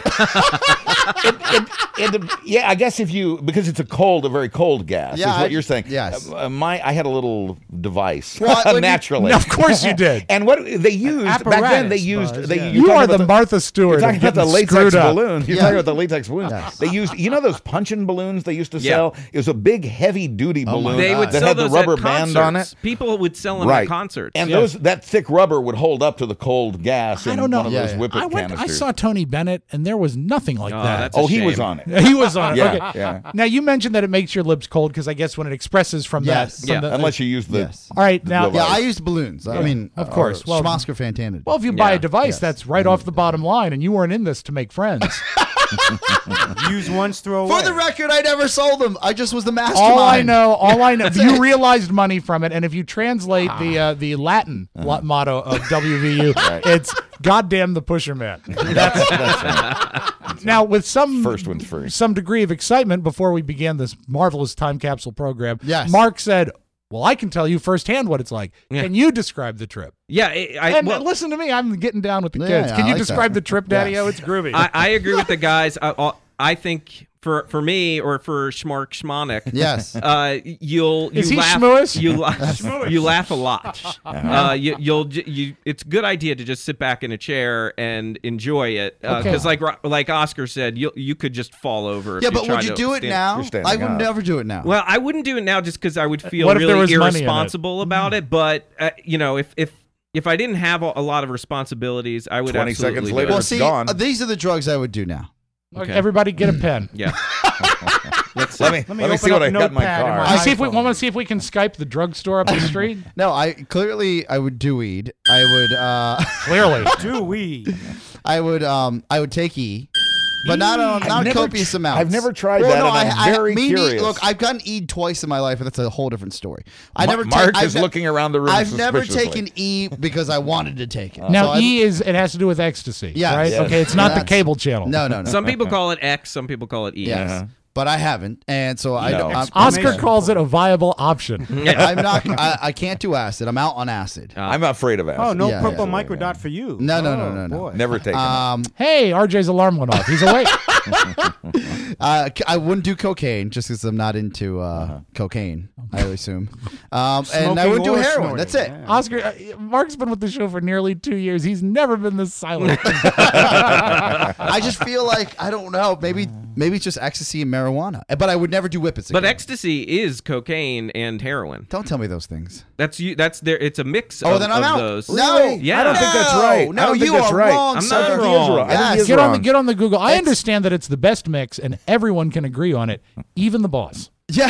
Yeah, I guess because it's a very cold gas, is what you're saying. Yes. I had a little device, well, naturally. Of course you did. And what they used, back then they used... You are the Martha Stewart. You're talking about the latex balloon. You're talking about the latex balloon. Yes. They used, those punching balloons they used to sell? It was a big, heavy-duty balloon that had the rubber band on it. People would sell them at concerts. And that thick rubber would hold up to the cold gas in one of those whippet canisters. I saw Tony Bennett, and there was nothing like that. He was on it. He was on it. Yeah, okay. yeah. Now, you mentioned that it makes your lips cold because I guess when it expresses from that. Unless you use the... Yes. All right, now... Yeah, I used balloons. I mean, of course. Schmosker Fantana. Well, if you buy a device, that's right off the bottom line, and you weren't in this to make friends. Use once, throw away. For the record, I never sold them. I just was the mastermind. All I know, you realized money from it, and if you translate the Latin motto of WVU, it's "Goddamn the Pusher Man." That's right. Now, with some first one's free. Some degree of excitement before we began this marvelous time capsule program, yes. Mark said, well, I can tell you firsthand what it's like. Yeah. Can you describe the trip? Yeah. Listen to me. I'm getting down with the kids. Can you describe the trip, Daddy-O? It's groovy. I agree with the guys. I think for me or for Schmark Schmonik, yes, you laugh a lot. It's a good idea to just sit back in a chair and enjoy it because, like Oscar said, you could just fall over. Yeah, but would you do it now? I would never do it now. Well, I wouldn't do it now just because I would feel really irresponsible about it. But if I didn't have a lot of responsibilities, I would 20 absolutely seconds later, it's gone. These are the drugs I would do now. Okay. Everybody get a pen. Yeah. Let me see what I got in my car. Want to see if we can Skype the drugstore up the street. No, I would do weed. I would clearly do weed. I would take E. But not copious amounts. I've never tried that, and I'm very curious. Look, I've gotten E twice in my life, and that's a whole different story. Mark is looking around the room. I've never taken E because I wanted to take it. Now, it has to do with ecstasy, right? Yes. Okay, it's not the cable channel. No. Some people call it X, some people call it E. Yes. But I haven't, and so Oscar calls it a viable option. I'm not. I can't do acid. I'm out on acid. I'm afraid of acid. Oh, no purple microdot for you. No. Boy. Never taken it. Hey, RJ's alarm went off. He's awake. I wouldn't do cocaine just because I'm not into cocaine, I assume. And I would do heroin. Snorting. That's it. Yeah. Oscar, Mark's been with the show for nearly 2 years. He's never been this silent. I just feel like, I don't know, maybe it's just ecstasy and marijuana. But I would never do whippets again. But ecstasy is cocaine and heroin. Don't tell me those things. That's there. It's a mix then I'm out. those. No. Yeah. I don't think that's right. No, you are wrong. I'm not wrong. Yes. Get on the Google. I understand that it's the best mix and everyone can agree on it, even the boss. Yeah.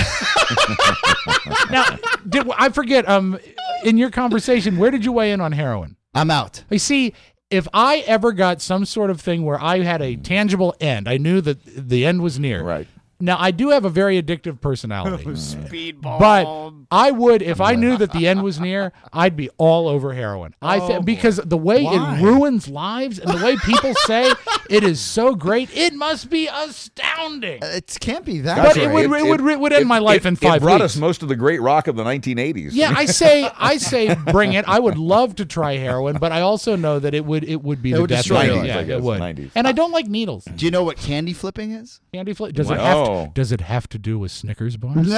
Now, I forget, in your conversation, where did you weigh in on heroin? I'm out. You see, if I ever got some sort of thing where I had a tangible end, I knew that the end was near. Right. Now, I do have a very addictive personality. Speedball. But I would, if I knew that the end was near, I'd be all over heroin. Because the way it ruins lives and the way people say it is so great, it must be astounding. It can't be that. But it would end my life in 5 weeks. It brought us most of the great rock of the 1980s. Yeah, I say bring it. I would love to try heroin, but I also know that it would be the death destroy rate. you. Yeah, it would. 90s. And I don't like needles. Do you know what candy flipping is? Candy flip? Does it have to do with Snickers bars?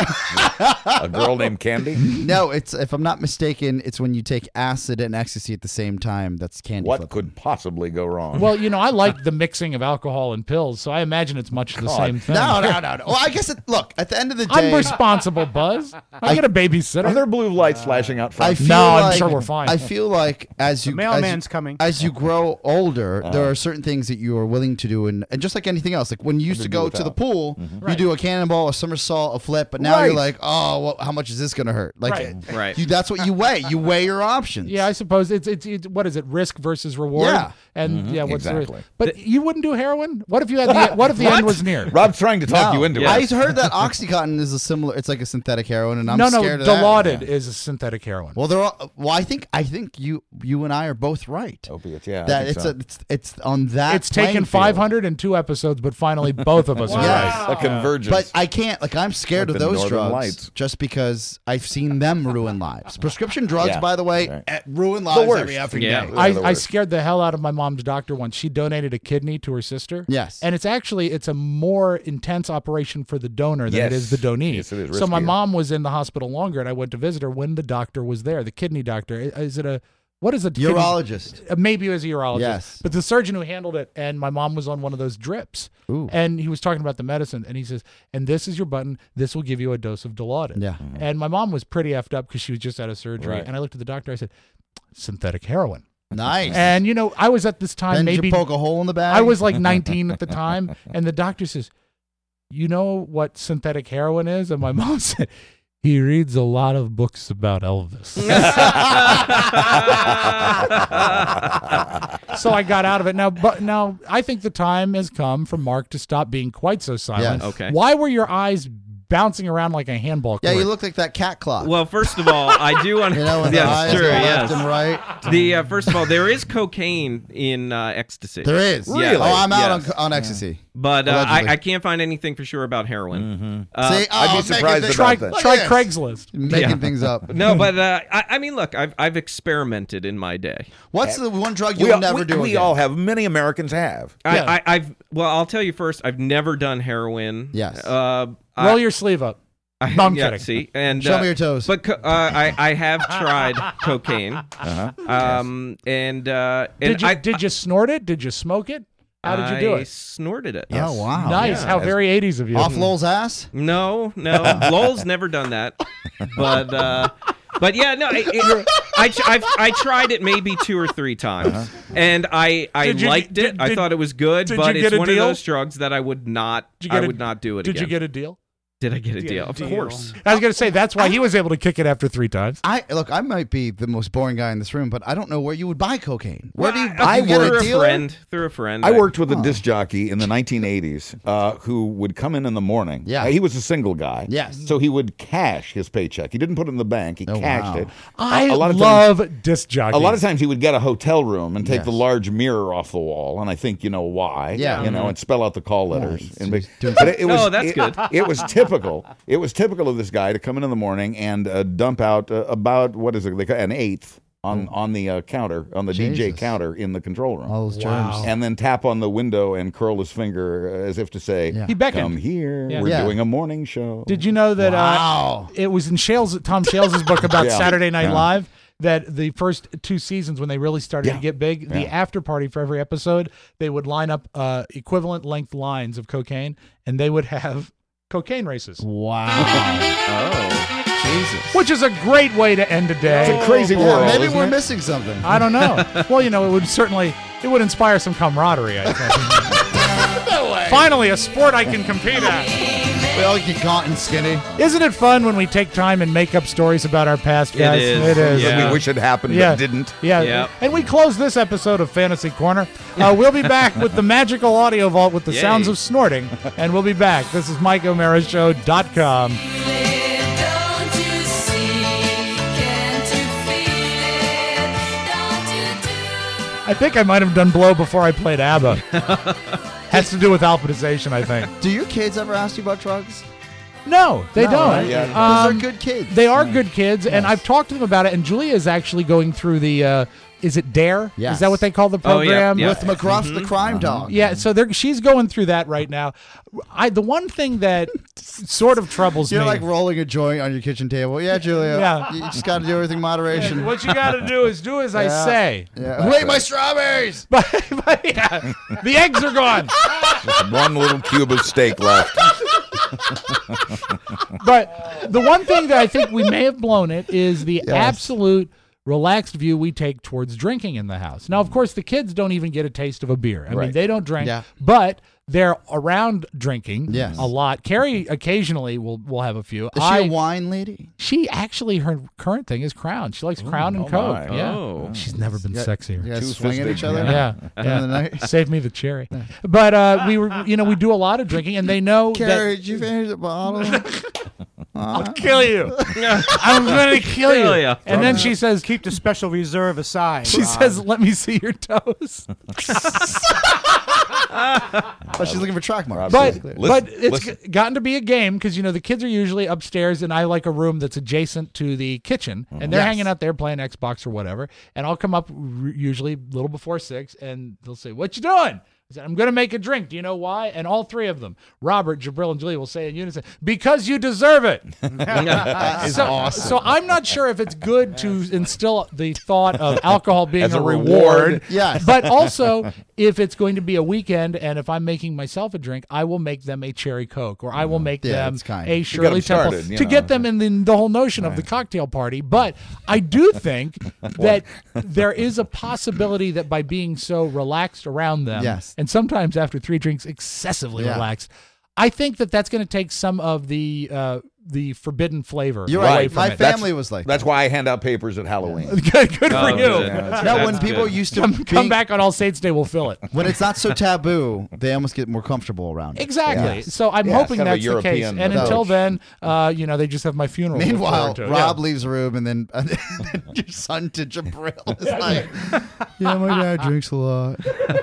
A girl named Candy? No, it's, if I'm not mistaken, it's when you take acid and ecstasy at the same time. That's candy What flipping. could possibly go wrong? Well, I like the mixing of alcohol and pills, so I imagine it's much the same thing. No. Well, I guess look, at the end of the day, I'm responsible, Buzz. I get a babysitter. Are there blue lights flashing out front? I'm sure we're fine. I feel like as you coming. As you grow older, there are certain things that you are willing to do, and just like anything else, like when you used to go to the pool, you do a cannonball, a somersault, a flip, but now you're like, oh, well, how much is this going to hurt? Like, that's what you weigh. You weigh your options. Yeah, I suppose it's what is it? Risk versus reward. Yeah, and what's exactly. the risk? But you wouldn't do heroin? What if you had what if the end was near? Rob's trying to talk you into it. I heard that OxyContin is it's like a synthetic heroin, and I'm scared of that. Dilaudid is a synthetic heroin. Well, I think you and I are both right. Opiates, yeah. That it's on that. It's taken 502 episodes, but finally both of us are right. A convergence. But I can't. Like, I'm scared of those Northern drugs Lights. just because I've seen them ruin lives. Prescription drugs, by the way, ruin lives every effing day. I scared the hell out of my mom's doctor once. She donated a kidney to her sister. Yes. And it's a more intense operation for the donor than it is the donee. Yes, it is so my riskier. mom was in the hospital longer, and I went to visit her when the doctor was there, the kidney doctor. Is it what is a urologist? Maybe it was a urologist. Yes. But the surgeon who handled it, and my mom was on one of those drips. Ooh. And he was talking about the medicine, and he says, and this is your button. This will give you a dose of Dilaudid. Yeah. And my mom was pretty effed up because she was just out of surgery. Right. And I looked at the doctor. I said, synthetic heroin. Nice. And, I was at this time Then maybe you poke a hole in the bag? I was like 19 at the time. And the doctor says, you know what synthetic heroin is? And my mom said, He reads a lot of books about Elvis. So I got out of it. Now I think the time has come for Mark to stop being quite so silent. Yes. Okay. Why were your eyes bouncing around like a handball court? Yeah, you look like that cat clock. Well, first of all, I do want to. when the eyes true. go Yes. left and right. The first of all, there is cocaine in ecstasy. There is. Really? Oh, I'm out Yes. on ecstasy. But Allegedly. I can't find anything for sure about heroin. See, I'd be surprised Try about that. Craigslist. Making things up. No, but I mean, look, I've experimented in my day. What's the one drug you'll never do We again? all have. Many Americans have. I've I'll tell you first. I've never done heroin. Yes. Roll your sleeve up. No, I'm kidding. See, and Show me your toes. But I have tried cocaine. Did you snort it? Did you smoke it? How did you do I it? snorted it. Oh, wow. Nice. How very 80s of you. Off Lowell's ass? No. Lowell's never done that. But yeah, no. I tried it maybe 2 or 3 times, and I liked it. I thought it was good, but it's one of those drugs that I would not. I would not do it again. Did you get a deal? Did I get a deal? Of course. I was going to say, that's why he was able to kick it after 3 times. I might be the most boring guy in this room, but I don't know where you would buy cocaine. Where do you? I get worked- a dealer? Through a friend. I worked with a disc jockey in the 1980s who would come in the morning. Yeah. He was a single guy. Yes. So he would cash his paycheck. He didn't put it in the bank. He cashed wow. it. I A lot of love disc jockeys. A lot of times he would get a hotel room and take Yes. the large mirror off the wall, and I think you know why. Yeah. You know, and spell out the call letters. it's And doing- but it was, Oh, that's good. It was typical. It was typical of this guy to come in the morning and dump out about what is it? Like an eighth on the counter, on the DJ Jesus. counter in the control room. All those germs. And then tap on the window and curl his finger as if to say, Yeah. He beckoned. "Come here, Yeah. we're Yeah. doing a morning show." Did you know that Wow. it was in Tom Shales' book about Yeah. Saturday Night Yeah. Live that the first 2 seasons when they really started to get big, the after party for every episode, they would line up equivalent length lines of cocaine, and they would have cocaine races, Wow. Jesus. which is a great way to end a day. It's a crazy Yeah, world. maybe isn't we're it? missing something. I don't know. Well, it would inspire some camaraderie, I think. No way. Finally, a sport I can compete at. We all get gaunt and skinny. Isn't it fun when we take time and make up stories about our past guys? is. It is. Yeah. That we wish had happened Yeah. but didn't. Yeah. Yep. And we close this episode of Fantasy Corner. We'll be back with the magical audio vault with the Yay. sounds of snorting. And we'll be back. This is MikeO'MaraShow.com. I think I might have done blow before I played ABBA. Has to do with alphabetization, I think. Do your kids ever ask you about drugs? No, they No, don't. right? Yeah. Because they're good kids. They are good kids, and I've talked to them about it. And Julia is actually going through the, is it DARE? Yes. Is that what they call the Oh, yeah, program? yeah. With McGruff, the crime dog. Yeah, so she's going through that right now. The one thing that sort of troubles You're me. like rolling a joint on your kitchen table. Yeah, Julia. Yeah. You just got to do everything in moderation. what you got to do is do as I Yeah. say. Yeah. Wait, my strawberries. But yeah, the eggs are gone. Just one little cube of steak left. But the one thing that I think we may have blown it is the absolute relaxed view we take towards drinking in the house. Now, of course, the kids don't even get a taste of a beer. I mean, they don't drink, but they're around drinking a lot. Carrie occasionally will have a few. Is she a wine lady? She actually, her current thing is Crown. She likes Crown and Coke. my. Yeah. Oh. She's never been sexier. You guys swing at each other? Yeah, In the night? Save me the cherry. But we do a lot of drinking, and they know Carrie, that did you finish the bottle? I'll kill you. I'm going to kill you. ya. And then she says, Keep the special reserve aside. she says, let me see your toes. Oh, she's looking for track marks. But Listen, it's gotten to be a game because the kids are usually upstairs, and I like a room that's adjacent to the kitchen, and they're hanging out there playing Xbox or whatever. And I'll come up usually a little before 6, and they'll say, "What you doing?" I said, "I'm going to make a drink. Do you know why?" And all 3 of them, Robert, Jabril, and Julia, will say in unison, "Because you deserve it." That is awesome. So I'm not sure if it's good to instill the thought of alcohol being As a a reward. reward. Yes. But also, if it's going to be a weekend and if I'm making myself a drink, I will make them a cherry Coke, or I will make them that's kind. a Shirley Temple started, to get them in the whole notion of the cocktail party. But I do think that there is a possibility that by being so relaxed around them, and sometimes after 3 drinks excessively relaxed, I think that that's going to take some of the the forbidden flavor. You're away right. from My it. family was like That's why I hand out papers at Halloween. Good for you. Now, when people used to come back on All Saints Day, we'll fill it. when it's not so taboo, they almost get more comfortable around it. Exactly. Yes. So I'm Yeah, it's hoping kind of a that's the case. European And approach. until then, they just have my funeral. to look Meanwhile, forward to. Rob leaves the room, and then your son to Jabril is like, "Yeah, my dad drinks a lot."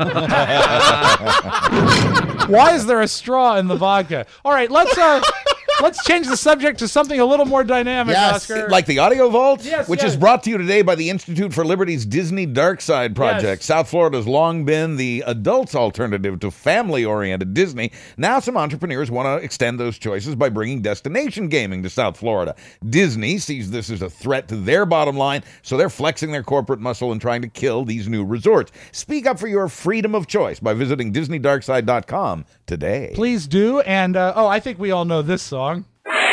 Why is there a straw in the vodka? All right, let's change the subject to something a little more dynamic, Oscar. Like the Audio Vault, Yes, which yes. is brought to you today by the Institute for Liberty's Disney Dark Side Project. Yes. South Florida's long been the adults' alternative to family-oriented Disney. Now some entrepreneurs want to extend those choices by bringing destination gaming to South Florida. Disney sees this as a threat to their bottom line, so they're flexing their corporate muscle and trying to kill these new resorts. Speak up for your freedom of choice by visiting DisneyDarkside.com today. Please do. And I think we all know this song.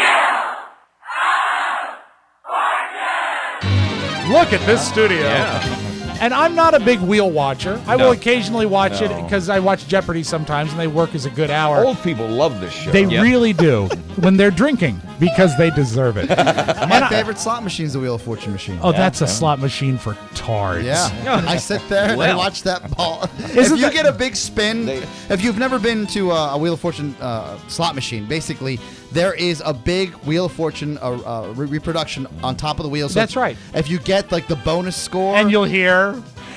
Look at this studio. Yeah. And I'm not a big wheel watcher. I will No. occasionally watch it because I watch Jeopardy sometimes, and they work as a good hour. Old people love this show. They really do when they're drinking because they deserve it. My favorite slot machine is the Wheel of Fortune machine. Oh, that's a slot machine for tards. Yeah, I sit there and I Well. watch that ball. Isn't If you that- get a big spin, if you've never been to a Wheel of Fortune slot machine, basically there is a big Wheel of Fortune reproduction on top of the wheel. So That's right. If you get like the bonus score, And you'll hear.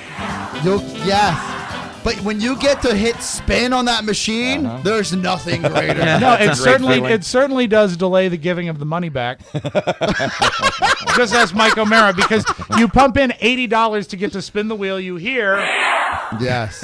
But when you get to hit spin on that machine, there's nothing greater. No, it certainly does delay the giving of the money back. Just ask Mike O'Mara, because you pump in $80 to get to spin the wheel, you hear, Yes.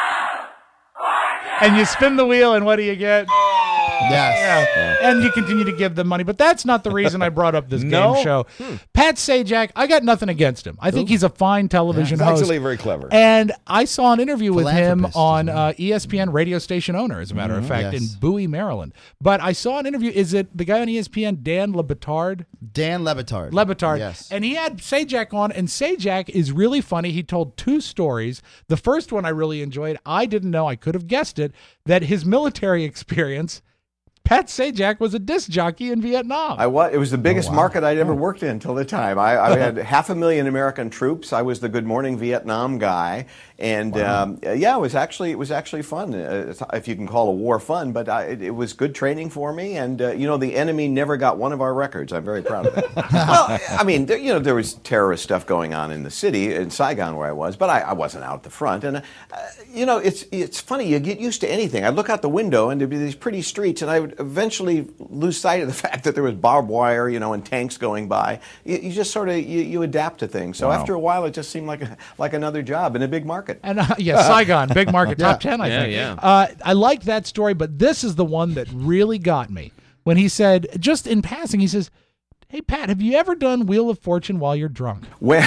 and you spin the wheel, and what do you get? Yes. Yeah. And you continue to give them money. But that's not the reason I brought up this No? game show. Pat Sajak, I got nothing against him. I think he's a fine television He's host. actually very clever. And I saw an interview with him Philanthropist, on ESPN radio station owner, as a matter of fact, Yes. in Bowie, Maryland. But I saw an interview. Is it the guy on ESPN, Dan Le Batard? Dan Le Batard. Le Batard. Yes. And he had Sajak on, and Sajak is really funny. He told two stories. The first one I really enjoyed. I didn't know, I could have guessed it, that his military experience, Pat Sajak was a disc jockey in Vietnam. It was the biggest market I'd ever worked in till the time. I had 500,000 American troops. I was the Good Morning Vietnam guy, and it was actually fun. If you can call a war fun, but it was good training for me. And the enemy never got one of our records. I'm very proud of that. Well, I mean, there was terrorist stuff going on in the city in Saigon where I was, but I wasn't out at the front. And it's funny. You get used to anything. I'd look out the window and there'd be these pretty streets, and I would eventually lose sight of the fact that there was barbed wire, and tanks going by. You just sort of you adapt to things. So after a while, it just seemed like another job in a big market. And Saigon, big market, top 10, I Yeah, think. yeah. I liked that story, but this is the one that really got me. When he said, just in passing, he says, "Hey, Pat, have you ever done Wheel of Fortune while you're drunk?" When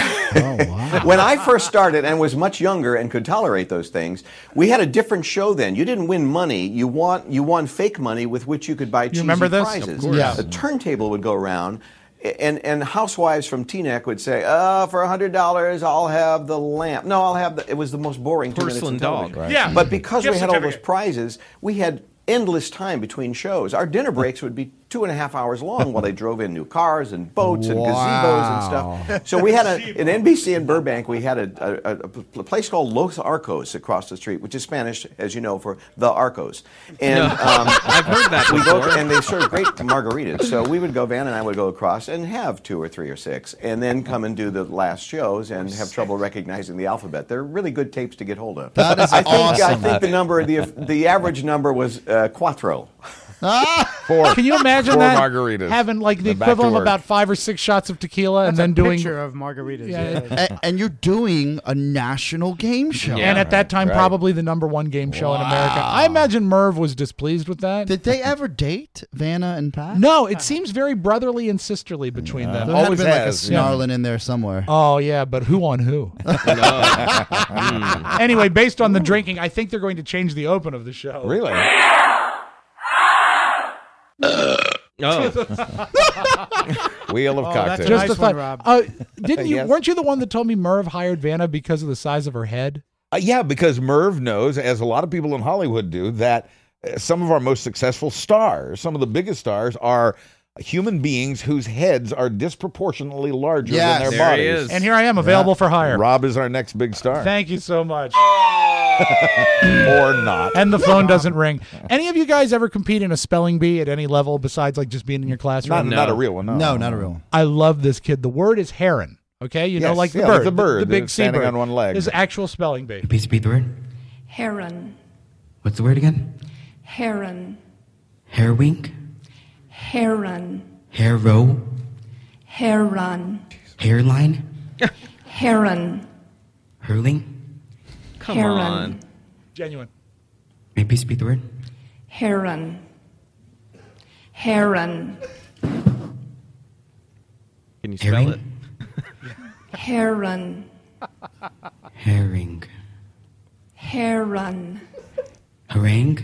I first started and was much younger and could tolerate those things, we had a different show then. You didn't win money. You won fake money with which you could buy cheesy remember this? prizes. Of course. Yeah. The turntable would go around, and housewives from Teaneck would say, for $100, I'll have the lamp. No, I'll have it was the most boring 2 minutes Porcelain in dog. television. Right. Yeah. But because Gift we had all those certificate. prizes, we had endless time between shows. Our dinner breaks would be 2.5 hours long while they drove in new cars and boats and gazebos and stuff. So we had in NBC in Burbank, we had a place called Los Arcos across the street, which is Spanish, as you know, for the Arcos. And I've heard that we go before. and they serve great margaritas. So we would go, Van and I would go across and have 2 or 3 or 6, and then come and do the last shows and have trouble recognizing the alphabet. They're really good tapes to get hold of. That is I awesome. think the average number was cuatro. Four. Can you imagine 4 that? margaritas. Having like the Then back to equivalent of work. about 5 or 6 shots of tequila and then a doing. picture of margaritas. Yeah. Yeah. And you're doing a national game show. And at that time, Right. probably the #1 game show in America. I imagine Merv was displeased with that. Did they ever date, Vanna and Pat? No, it seems very brotherly and sisterly between them. There had to Always been like a has, snarling in there somewhere. Oh, yeah, but who on who? Anyway, based on the drinking, I think they're going to change the open of the show. Really? Oh, Wheel of Oh, that's cocktails. a Just nice a thought. one, Rob. Didn't you? Yes. Weren't you the one that told me Merv hired Vanna because of the size of her head? Yeah, because Merv knows, as a lot of people in Hollywood do, that some of our most successful stars, some of the biggest stars, are human beings whose heads are disproportionately larger than their there bodies. He is. And here I am, available for hire. Rob is our next big star. Thank you so much. Or not. And the phone doesn't ring. Any of you guys ever compete in a spelling bee at any level besides like just being in your classroom? Not a real one. No, not a real one. I love this kid. The word is heron. Okay, you know, Yes, like the yeah, bird, like the bird the big that's standing seabird. on one leg. Is actual spelling bee. Please repeat the word. Heron. What's the word again? Heron. Hairwink. Heron. Hairrow. Heron. Hairline. Heron. Hurling. Come Heron. on. Genuine. May I please repeat the word? Heron. Heron. Can you spell Herring? it? Heron. Herring. Heron. Harangue.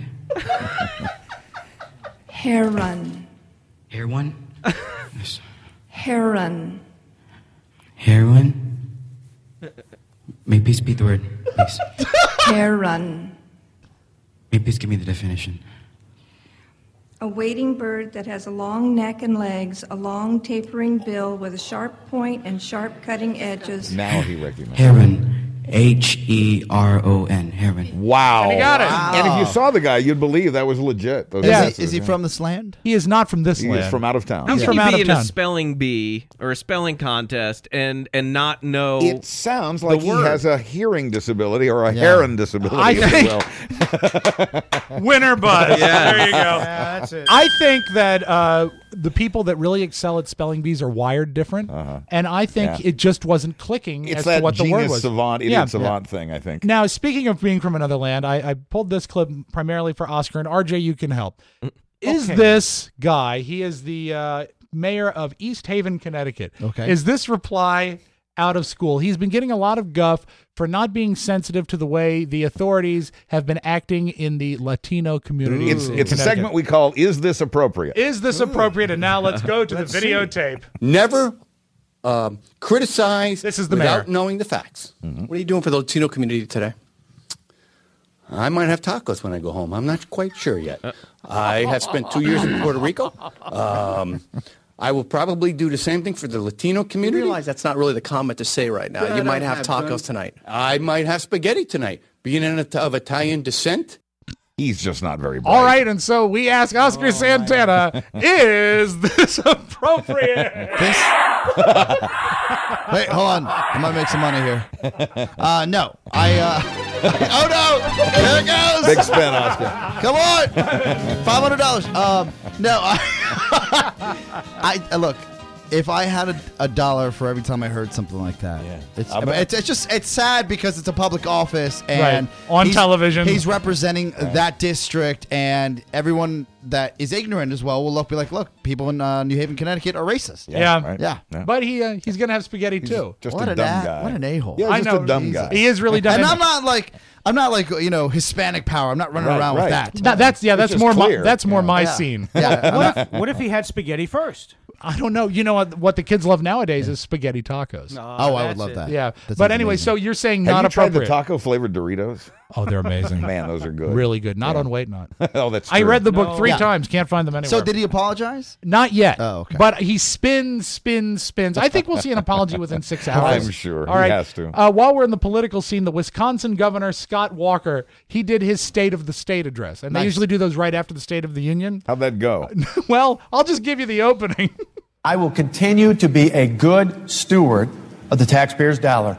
Heron. Hair one. Yes. Heron. Heroin. May I please repeat the word, please? Heron. May you please give me the definition? A wading bird that has a long neck and legs, a long tapering bill with a sharp point and sharp cutting edges. Now he recognizes. Heron. Heron. Heron. Wow. And he got it. Wow. And if you saw the guy, you'd believe that was legit. Those answers, Is he yeah. from this land? He is not from this He land. is from out of town. How He's can from out you be of in a town. spelling bee or a spelling contest and not know? It sounds like he word. has a hearing disability or a Yeah. heron disability. I as think- well. Winner buzz. Yeah. There you go. Yeah, that's it. I think that the people that really excel at spelling bees are wired different, and I think Yeah. it just wasn't clicking It's as that to what the word genius was. savant, idiot Yeah. savant thing, I think. Now, speaking of being from another land, I pulled this clip primarily for Oscar, and RJ, you can help. Is Okay. this guy, he is the mayor of East Haven, Connecticut. Okay. Is this reply out of school? He's been getting a lot of guff for not being sensitive to the way the authorities have been acting in the Latino community. It's in a Connecticut. segment we call Is This Appropriate? Is this appropriate? And now let's go to the videotape. Never criticize This is the without mayor. knowing the facts. Mm-hmm. What are you doing for the Latino community today? I might have tacos when I go home. I'm not quite sure yet. I have spent 2 years in Puerto Rico. I will probably do the same thing for the Latino community. You realize that's not really the comment to say right now. You might have tacos tonight. I might have spaghetti tonight. Being of Italian descent. He's just not very bright. All right, and so we ask Oscar Santana, is this appropriate? Wait, hold on. I might make some money here. No. Oh, no. There it goes. Big spin, Oscar. Come on. $500. No. I look, if I had a dollar for every time I heard something like that, it's sad because it's a public office and Right. On television. He's representing that district, and everyone that is ignorant as well will be like, look, people in New Haven, Connecticut are racist. Yeah. Right. Yeah. But he's going to have spaghetti too. Just What a an dumb guy. What an a-hole. Yeah, I just know. a dumb guy. He is really dumb. And I'm not like Hispanic power. I'm not running around with that. No, that's is more clear. my Yeah. scene. Yeah. What if he had spaghetti first? I don't know. You know what the kids love nowadays is spaghetti tacos. Oh, I would love that. Yeah. That But sounds anyway, amazing. so you're saying Have not you tried appropriate. the taco flavored Doritos? Oh, they're amazing. Man, those are good. Really good. Not Yeah. on Wait Not. Oh, that's I true. read the book No. 3 Yeah. times. Can't find them anywhere. So did he apologize? Not yet. Oh, okay. But he spins. I think we'll see an apology within 6 hours. I'm sure. All He right. has to. While we're in the political scene, the Wisconsin governor, Scott Walker, he did his State of the State address. And they Nice. usually do those right after the State of the Union. How'd that go? Well, I'll just give you the opening. I will continue to be a good steward of the taxpayer's dollar.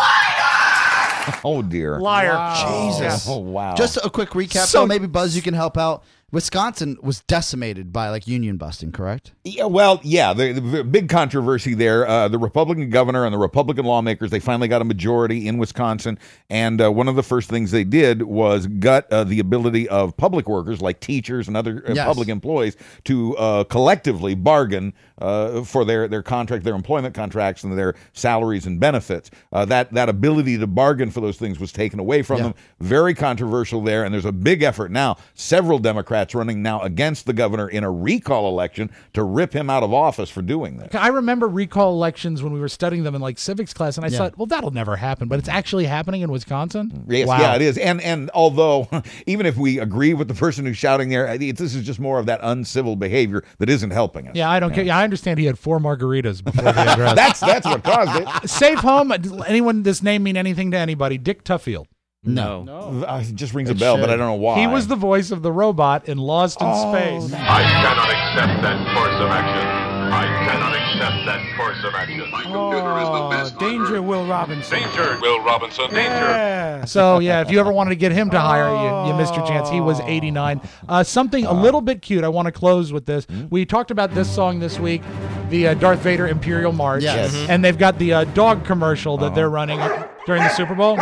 Oh, dear. Liar. Jesus. Oh, wow. Just a quick recap, So- so maybe Buzz, you can help out. Wisconsin was decimated by like union busting, correct? Yeah, well, yeah, the big controversy there. The Republican governor and the Republican lawmakers, they finally got a majority in Wisconsin, and one of the first things they did was gut the ability of public workers like teachers and other Yes. public employees to collectively bargain for their contract, their employment contracts, and their salaries and benefits. That ability to bargain for those things was taken away from them. Very controversial there, and there's a big effort now. Several Democrats Democrats running now against the governor in a recall election to rip him out of office for doing this. I remember recall elections when we were studying them in like civics class, and I thought, well, that'll never happen. But it's actually happening in Wisconsin? Yes, wow. Yeah, it is. And although, even if we agree with the person who's shouting there, this is just more of that uncivil behavior that isn't helping us. Yeah, I don't care. Yeah, I understand he had 4 margaritas before the address. That's what caused it. Safe home. Anyone, this name mean anything to anybody? Dick Tuffield. No. It just rings a bell, but I don't know why. He was the voice of the robot in Lost in Space. I cannot accept that course of action. I cannot accept that course of action. My computer is the best. Danger, Will Robinson. Danger, Will Robinson. Danger. So, yeah, if you ever wanted to get him to hire, you missed your chance. He was 89. Something a little bit cute. I want to close with this. We talked about this song this week, the Darth Vader Imperial March. Yes. And they've got the dog commercial that they're running during the Super Bowl.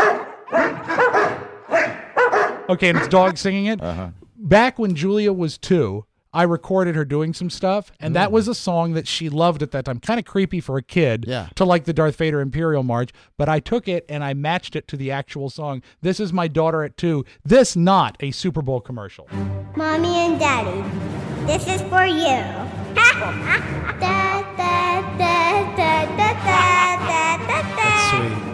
Okay, and it's dogs singing it. Back when Julia was 2, I recorded her doing some stuff, and that was a song that she loved at that time. Kind of creepy for a kid to like the Darth Vader Imperial March, but I took it and I matched it to the actual song. This is my daughter at 2. This not a Super Bowl commercial. Mommy and Daddy, this is for you. That's sweet.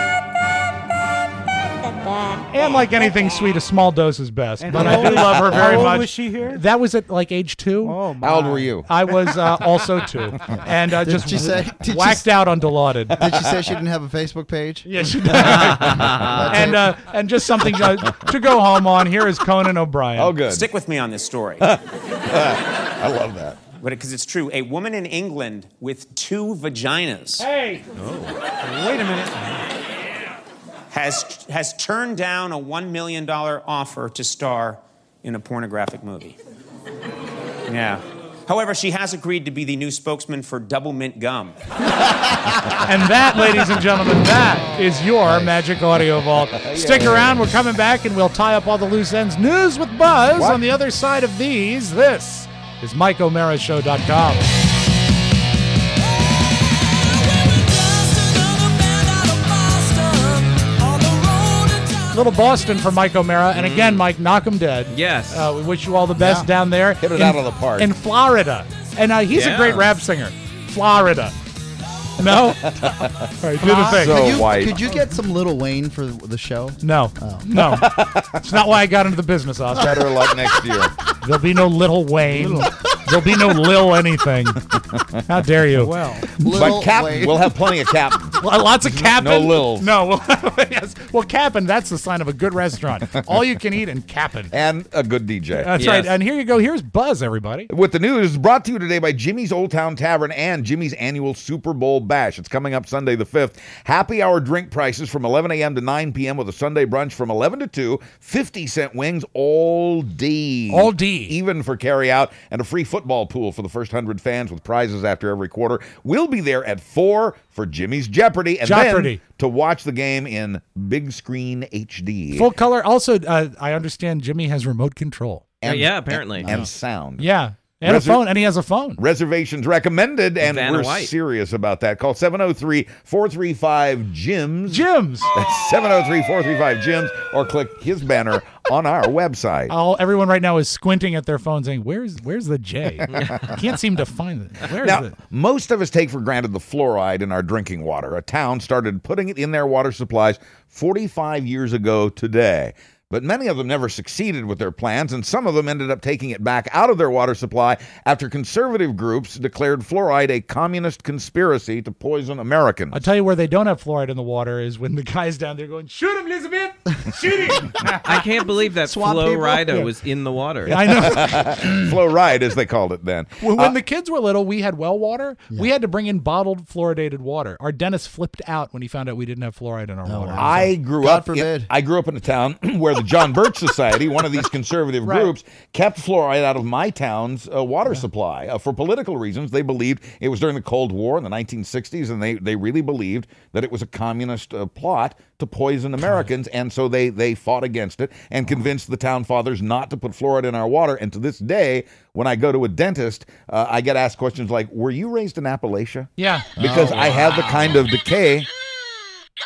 And like anything sweet, a small dose is best. But I do love her very much. How old was she here? That was at like age 2. Oh, my. How old were you? I was also 2. And just whacked out on Dilaudid. Did she say she didn't have a Facebook page? Yeah, she did. and just something to go home on. Here is Conan O'Brien. Oh, good. Stick with me on this story. I love that. Because it's true. A woman in England with 2 vaginas. Hey! Wait a minute. Has turned down a $1 million offer to star in a pornographic movie. Yeah. However, she has agreed to be the new spokesman for Double Mint Gum. And that, ladies and gentlemen, that is your Magic Audio Vault. Stick around. We're coming back, and we'll tie up all the loose ends. News with Buzz on the other side of these. This is MikeO'MaraShow.com. Little Boston for Mike O'Mara. And again, Mike, knock 'em dead. Yes. We wish you all the best down there. Hit it out of the park. In Florida. And he's a great rap singer. Florida. No? All right, do the thing. Could you get some Lil Wayne for the show? No. Oh. No. It's not why I got into the business, Oscar. Better luck next year. There'll be no Little Wayne. There'll be no Lil anything. How dare you? Well, but Captain, we'll have plenty of Captain. Lots of Cap'n. No Lils. No. Yes. Well, Cap'n, that's the sign of a good restaurant. All you can eat and Cap'n. And a good DJ. That's right. And here you go. Here's Buzz, everybody. With the news brought to you today by Jimmy's Old Town Tavern and Jimmy's annual Super Bowl Bash. It's coming up Sunday the 5th. Happy hour drink prices from 11 a.m. to 9 p.m. with a Sunday brunch from 11 to 2. 50-cent wings all D. All D. Even for carry out, and a free football pool for the first 100 fans with prizes after every quarter. We'll be there at 4 for Jimmy's Jeopardy. And then to watch the game in big screen HD. Full color. Also, I understand Jimmy has remote control. And, apparently. And sound. Yeah. And a phone, and he has a phone. Reservations recommended, and Vanna we're White. serious about that. Call 703-435-JIMS. Jims. That's 703-435-JIMS, or click his banner on our website. Everyone right now is squinting at their phone saying, where's the J? I can't seem to find it. Where's Now, it? most of us take for granted the fluoride in our drinking water. A town started putting it in their water supplies 45 years ago today. But many of them never succeeded with their plans, and some of them ended up taking it back out of their water supply after conservative groups declared fluoride a communist conspiracy to poison Americans. I'll tell you where they don't have fluoride in the water is when the guy's down there going, shoot him, Elizabeth! Shoot him! I can't believe that Swamp Flo people. Rida Yeah. was in the water. I know. Fluoride, as they called it then. When the kids were little, we had well water. We had to bring in bottled fluoridated water. Our dentist flipped out when he found out we didn't have fluoride in our water. I grew up in a town where the John Birch Society, one of these conservative groups, kept fluoride out of my town's water supply for political reasons. They believed it was during the Cold War in the 1960s, and they really believed that it was a communist plot to poison Americans, and so they fought against it and convinced the town fathers not to put fluoride in our water. And to this day, when I go to a dentist, I get asked questions like, were you raised in Appalachia? Yeah. Because I have the kind of decay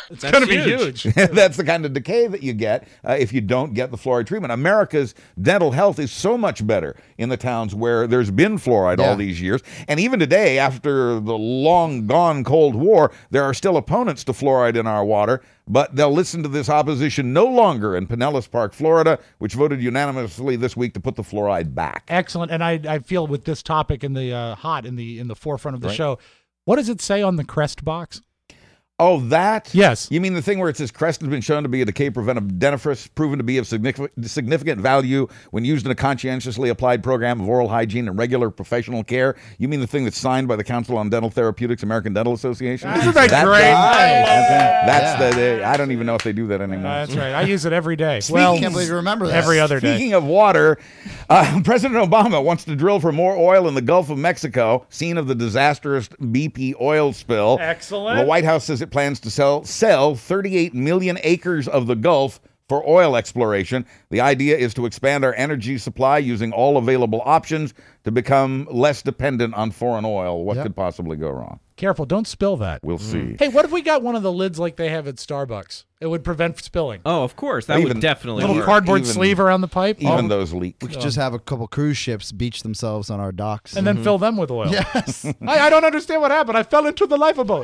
It's going to be huge. That's the kind of decay that you get if you don't get the fluoride treatment. America's dental health is so much better in the towns where there's been fluoride all these years. And even today, after the long gone Cold War, there are still opponents to fluoride in our water, but they'll listen to this opposition no longer in Pinellas Park, Florida, which voted unanimously this week to put the fluoride back. Excellent. And I feel with this topic in the in the forefront of the show, what does it say on the crest box? Oh, that? Yes. You mean the thing where it says crest has been shown to be a decay-preventive dentifrice, proven to be of significant value when used in a conscientiously applied program of oral hygiene and regular professional care? You mean the thing that's signed by the Council on Dental Therapeutics, American Dental Association? Isn't that great? That's the I don't even know if they do that anymore. That's right. I use it every day. I can't believe you remember that. Every other day. Speaking of water, President Obama wants to drill for more oil in the Gulf of Mexico, scene of the disastrous BP oil spill. Excellent. The White House says it plans to sell 38 million acres of the Gulf for oil exploration. The idea is to expand our energy supply using all available options to become less dependent on foreign oil. What could possibly go wrong? Careful, don't spill that. We'll see. Hey, what if we got one of the lids like they have at Starbucks? It would prevent spilling. Oh, of course. That would definitely little work. cardboard sleeve around the pipe. Even those leak. We could just have a couple cruise ships beach themselves on our docks. And then fill them with oil. Yes. I don't understand what happened. I fell into the lifeboat.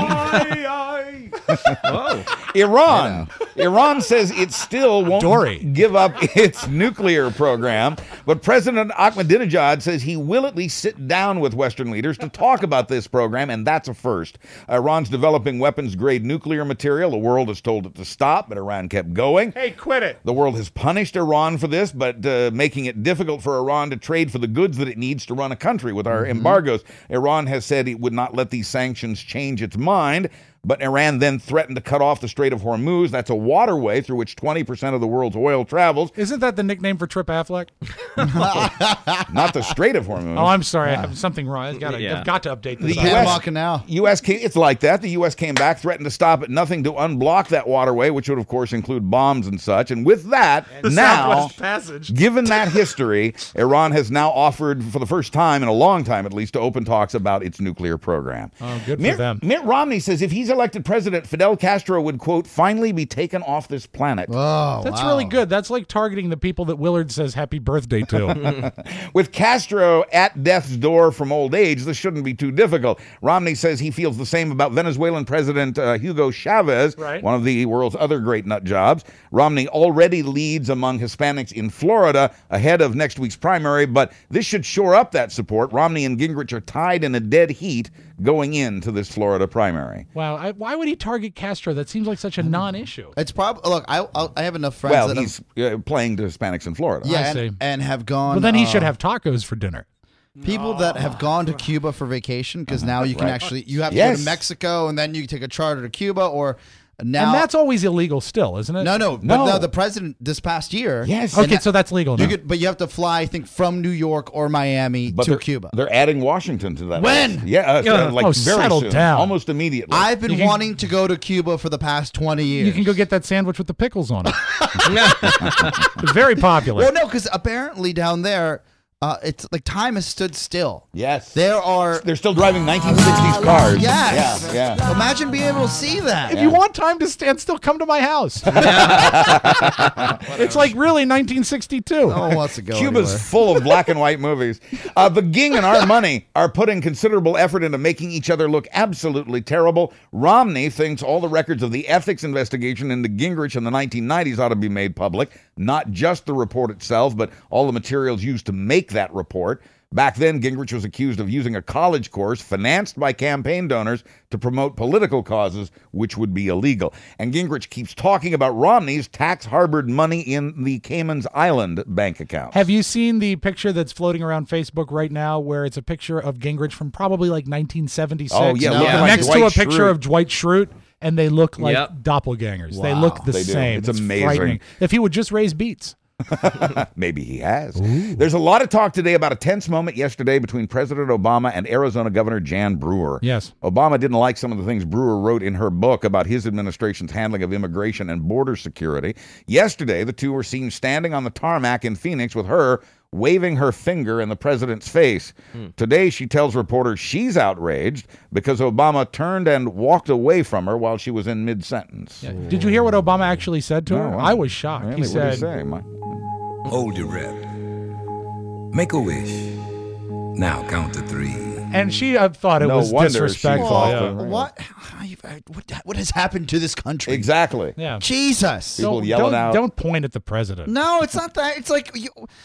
Iran says it still won't give up its nuclear program, but President Ahmadinejad says he will at least sit down with Western leaders to talk about this program, and that's a first. Iran's developing weapons-grade nuclear material. The world has told it to stop, but Iran kept going. Hey, quit it. The world has punished Iran for this, but making it difficult for Iran to trade for the goods that it needs to run a country with our embargoes. Iran has said it would not let these sanctions change its mind. But Iran then threatened to cut off the Strait of Hormuz. That's a waterway through which 20% of the world's oil travels. Isn't that the nickname for Trip Affleck? Not the Strait of Hormuz. Oh, I'm sorry. I have something wrong. I've got to update this. The Panama Canal. It's like that. The U.S. came back, threatened to stop at nothing to unblock that waterway, which would, of course, include bombs and such. And with that, Southwest Passage. Given that history, Iran has now offered, for the first time in a long time at least, to open talks about its nuclear program. Oh, good for them. Mitt Romney says if he's elected president, Fidel Castro would, quote, finally be taken off this planet. Oh, that's really good. That's like targeting the people that Willard says happy birthday to. With Castro at death's door from old age, this shouldn't be too difficult. Romney says he feels the same about Venezuelan President Hugo Chavez, one of the world's other great nut jobs. Romney already leads among Hispanics in Florida ahead of next week's primary, but this should shore up that support. Romney and Gingrich are tied in a dead heat going into this Florida primary. Wow. Why would he target Castro? That seems like such a non-issue. It's probably, look, I have enough friends Well, that he's playing to Hispanics in Florida. Yeah, and have gone. Well, then he should have tacos for dinner. People that have gone to Cuba for vacation, because now you can actually, you have to go to Mexico and then you take a charter to Cuba, or now. And that's always illegal still, isn't it? No. But the president this past year. Yes. Okay, so that's legal now. But you have to fly, I think, from New York or Miami to Cuba. They're adding Washington to that. When? Yeah, very settle soon. down. Almost immediately. I've been wanting to go to Cuba for the past 20 years. You can go get that sandwich with the pickles on it. It's very popular. Well, no, because apparently down there, it's like time has stood still. Yes. They're still driving 1960s cars. Yes. Yeah. Imagine being able to see that. If you want time to stand still, come to my house. It's like really 1962. No one wants to go Cuba's anywhere. full of black and white movies. The Ging and Our Money are putting considerable effort into making each other look absolutely terrible. Romney thinks all the records of the ethics investigation into Gingrich in the 1990s ought to be made public. Not just the report itself, but all the materials used to make that report. Back then, Gingrich was accused of using a college course financed by campaign donors to promote political causes, which would be illegal. And Gingrich keeps talking about Romney's tax-harbored money in the Cayman Island bank account. Have you seen the picture that's floating around Facebook right now where it's a picture of Gingrich from probably like 1976? Oh, yeah. Next Like to a Dwight picture Schrute. of Dwight Schrute, and they look like doppelgangers. They look the They do. same. It's amazing. frightening. If he would just raise beets. Maybe he has. There's a lot of talk today about a tense moment yesterday between President Obama and Arizona Governor Jan Brewer. Yes. Obama didn't like some of the things Brewer wrote in her book about his administration's handling of immigration and border security. Yesterday, the two were seen standing on the tarmac in Phoenix with her waving her finger in the president's face. Today, she tells reporters she's outraged because Obama turned and walked away from her while she was in mid-sentence. Yeah. Did you hear what Obama actually said to her? I was shocked. Really? He said, what did he say, Mike? Hold your breath. Make a wish. Now count to 3. And she thought it was disrespectful. What has happened to this country? Exactly. Yeah. Jesus. People yelling out. Don't point at the president. No, it's not that. It's like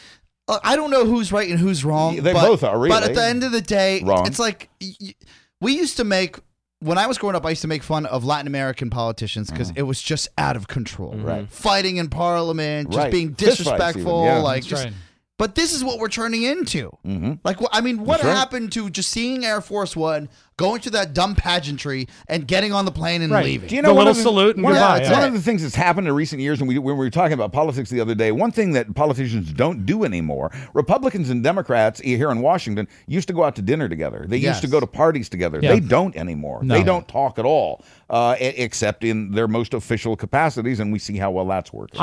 I don't know who's right and who's wrong. They both are, really. But at the end of the day, wrong. It's like we used to make. When I was growing up, I used to make fun of Latin American politicians because it was just out of control. Right. Fighting in parliament, just Right. being Fist fights disrespectful, even, yeah. like That's just. right. But this is what we're turning into. Mm-hmm. Like, I mean, what That's right. happened to just seeing Air Force One, going to that dumb pageantry, and getting on the plane and leaving? Do you know The little salute and goodbye. One of the things that's happened in recent years, and when we were talking about politics the other day, one thing that politicians don't do anymore, Republicans and Democrats here in Washington used to go out to dinner together. They used to go to parties together. Yeah. They don't anymore. No. They don't talk at all, except in their most official capacities, and we see how well that's working.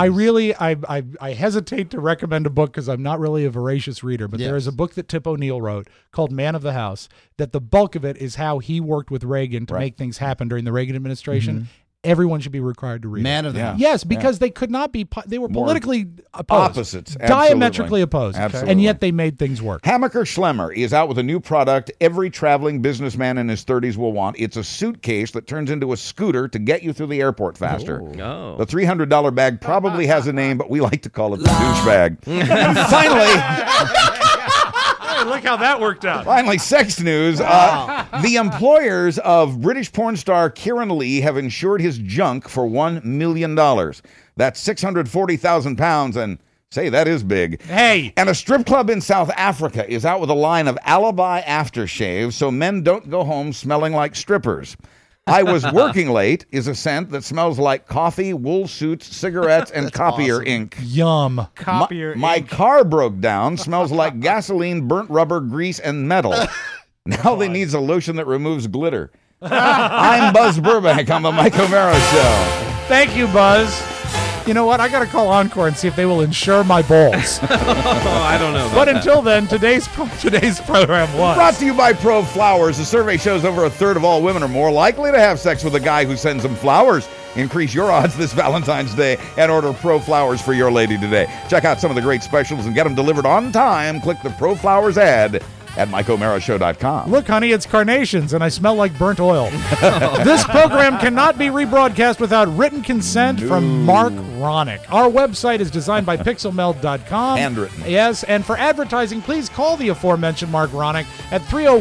I hesitate to recommend a book because I'm not really a voracious reader, but there is a book that Tip O'Neill wrote called Man of the House, that the bulk of it is how he worked with Reagan to make things happen during the Reagan administration. Everyone should be required to read Man it. of the House. Yes, because they could not be, they were politically opposed. Opposites. Diametrically opposed. Absolutely. And yet they made things work. Hammaker Schlemmer is out with a new product every traveling businessman in his 30s will want. It's a suitcase that turns into a scooter to get you through the airport faster. Oh. The $300 bag probably has a name, but we like to call it the douchebag. And finally... Look how that worked out. Finally, sex news. The employers of British porn star Kieran Lee have insured his junk for $1 million. That's 640,000 pounds, and say that is big. Hey! And a strip club in South Africa is out with a line of alibi aftershave so men don't go home smelling like strippers. I was working late is a scent that smells like coffee, wool suits, cigarettes, and copier ink. Yum. My car broke down, smells like gasoline, burnt rubber, grease, and metal. Now they need a lotion that removes glitter. I'm Buzz Burbank on the Mike O'Mara Show. Thank you, Buzz. You know what? I got to call Encore and see if they will insure my balls. I don't know about But that. until then, today's program was Brought to you by Pro Flowers. The survey shows over a third of all women are more likely to have sex with a guy who sends them flowers. Increase your odds this Valentine's Day and order Pro Flowers for your lady today. Check out some of the great specials and get them delivered on time. Click the Pro Flowers ad at MikeO'MaraShow.com. Look, honey, it's carnations, and I smell like burnt oil. This program cannot be rebroadcast without written consent from Mark Ronick. Our website is designed by pixelmeld.com. Handwritten. Yes, and for advertising, please call the aforementioned Mark Ronick at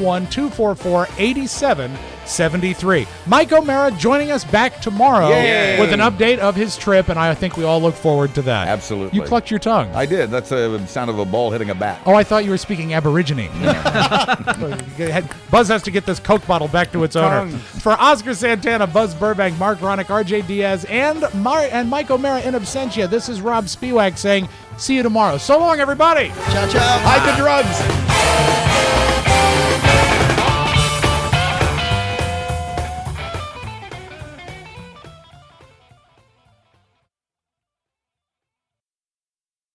301-244-8773. Mike O'Mara joining us back tomorrow with an update of his trip, and I think we all look forward to that. Absolutely. You clucked your tongue. I did. That's the sound of a ball hitting a bat. Oh, I thought you were speaking Aborigine. Buzz has to get this Coke bottle back to its owner. For Oscar Santana, Buzz Burbank, Mark Ronick, RJ Diaz, and Mike O'Mara in absentia, this is Rob Spiewak saying, see you tomorrow. So long, everybody. Ciao, ciao. Hide the drugs.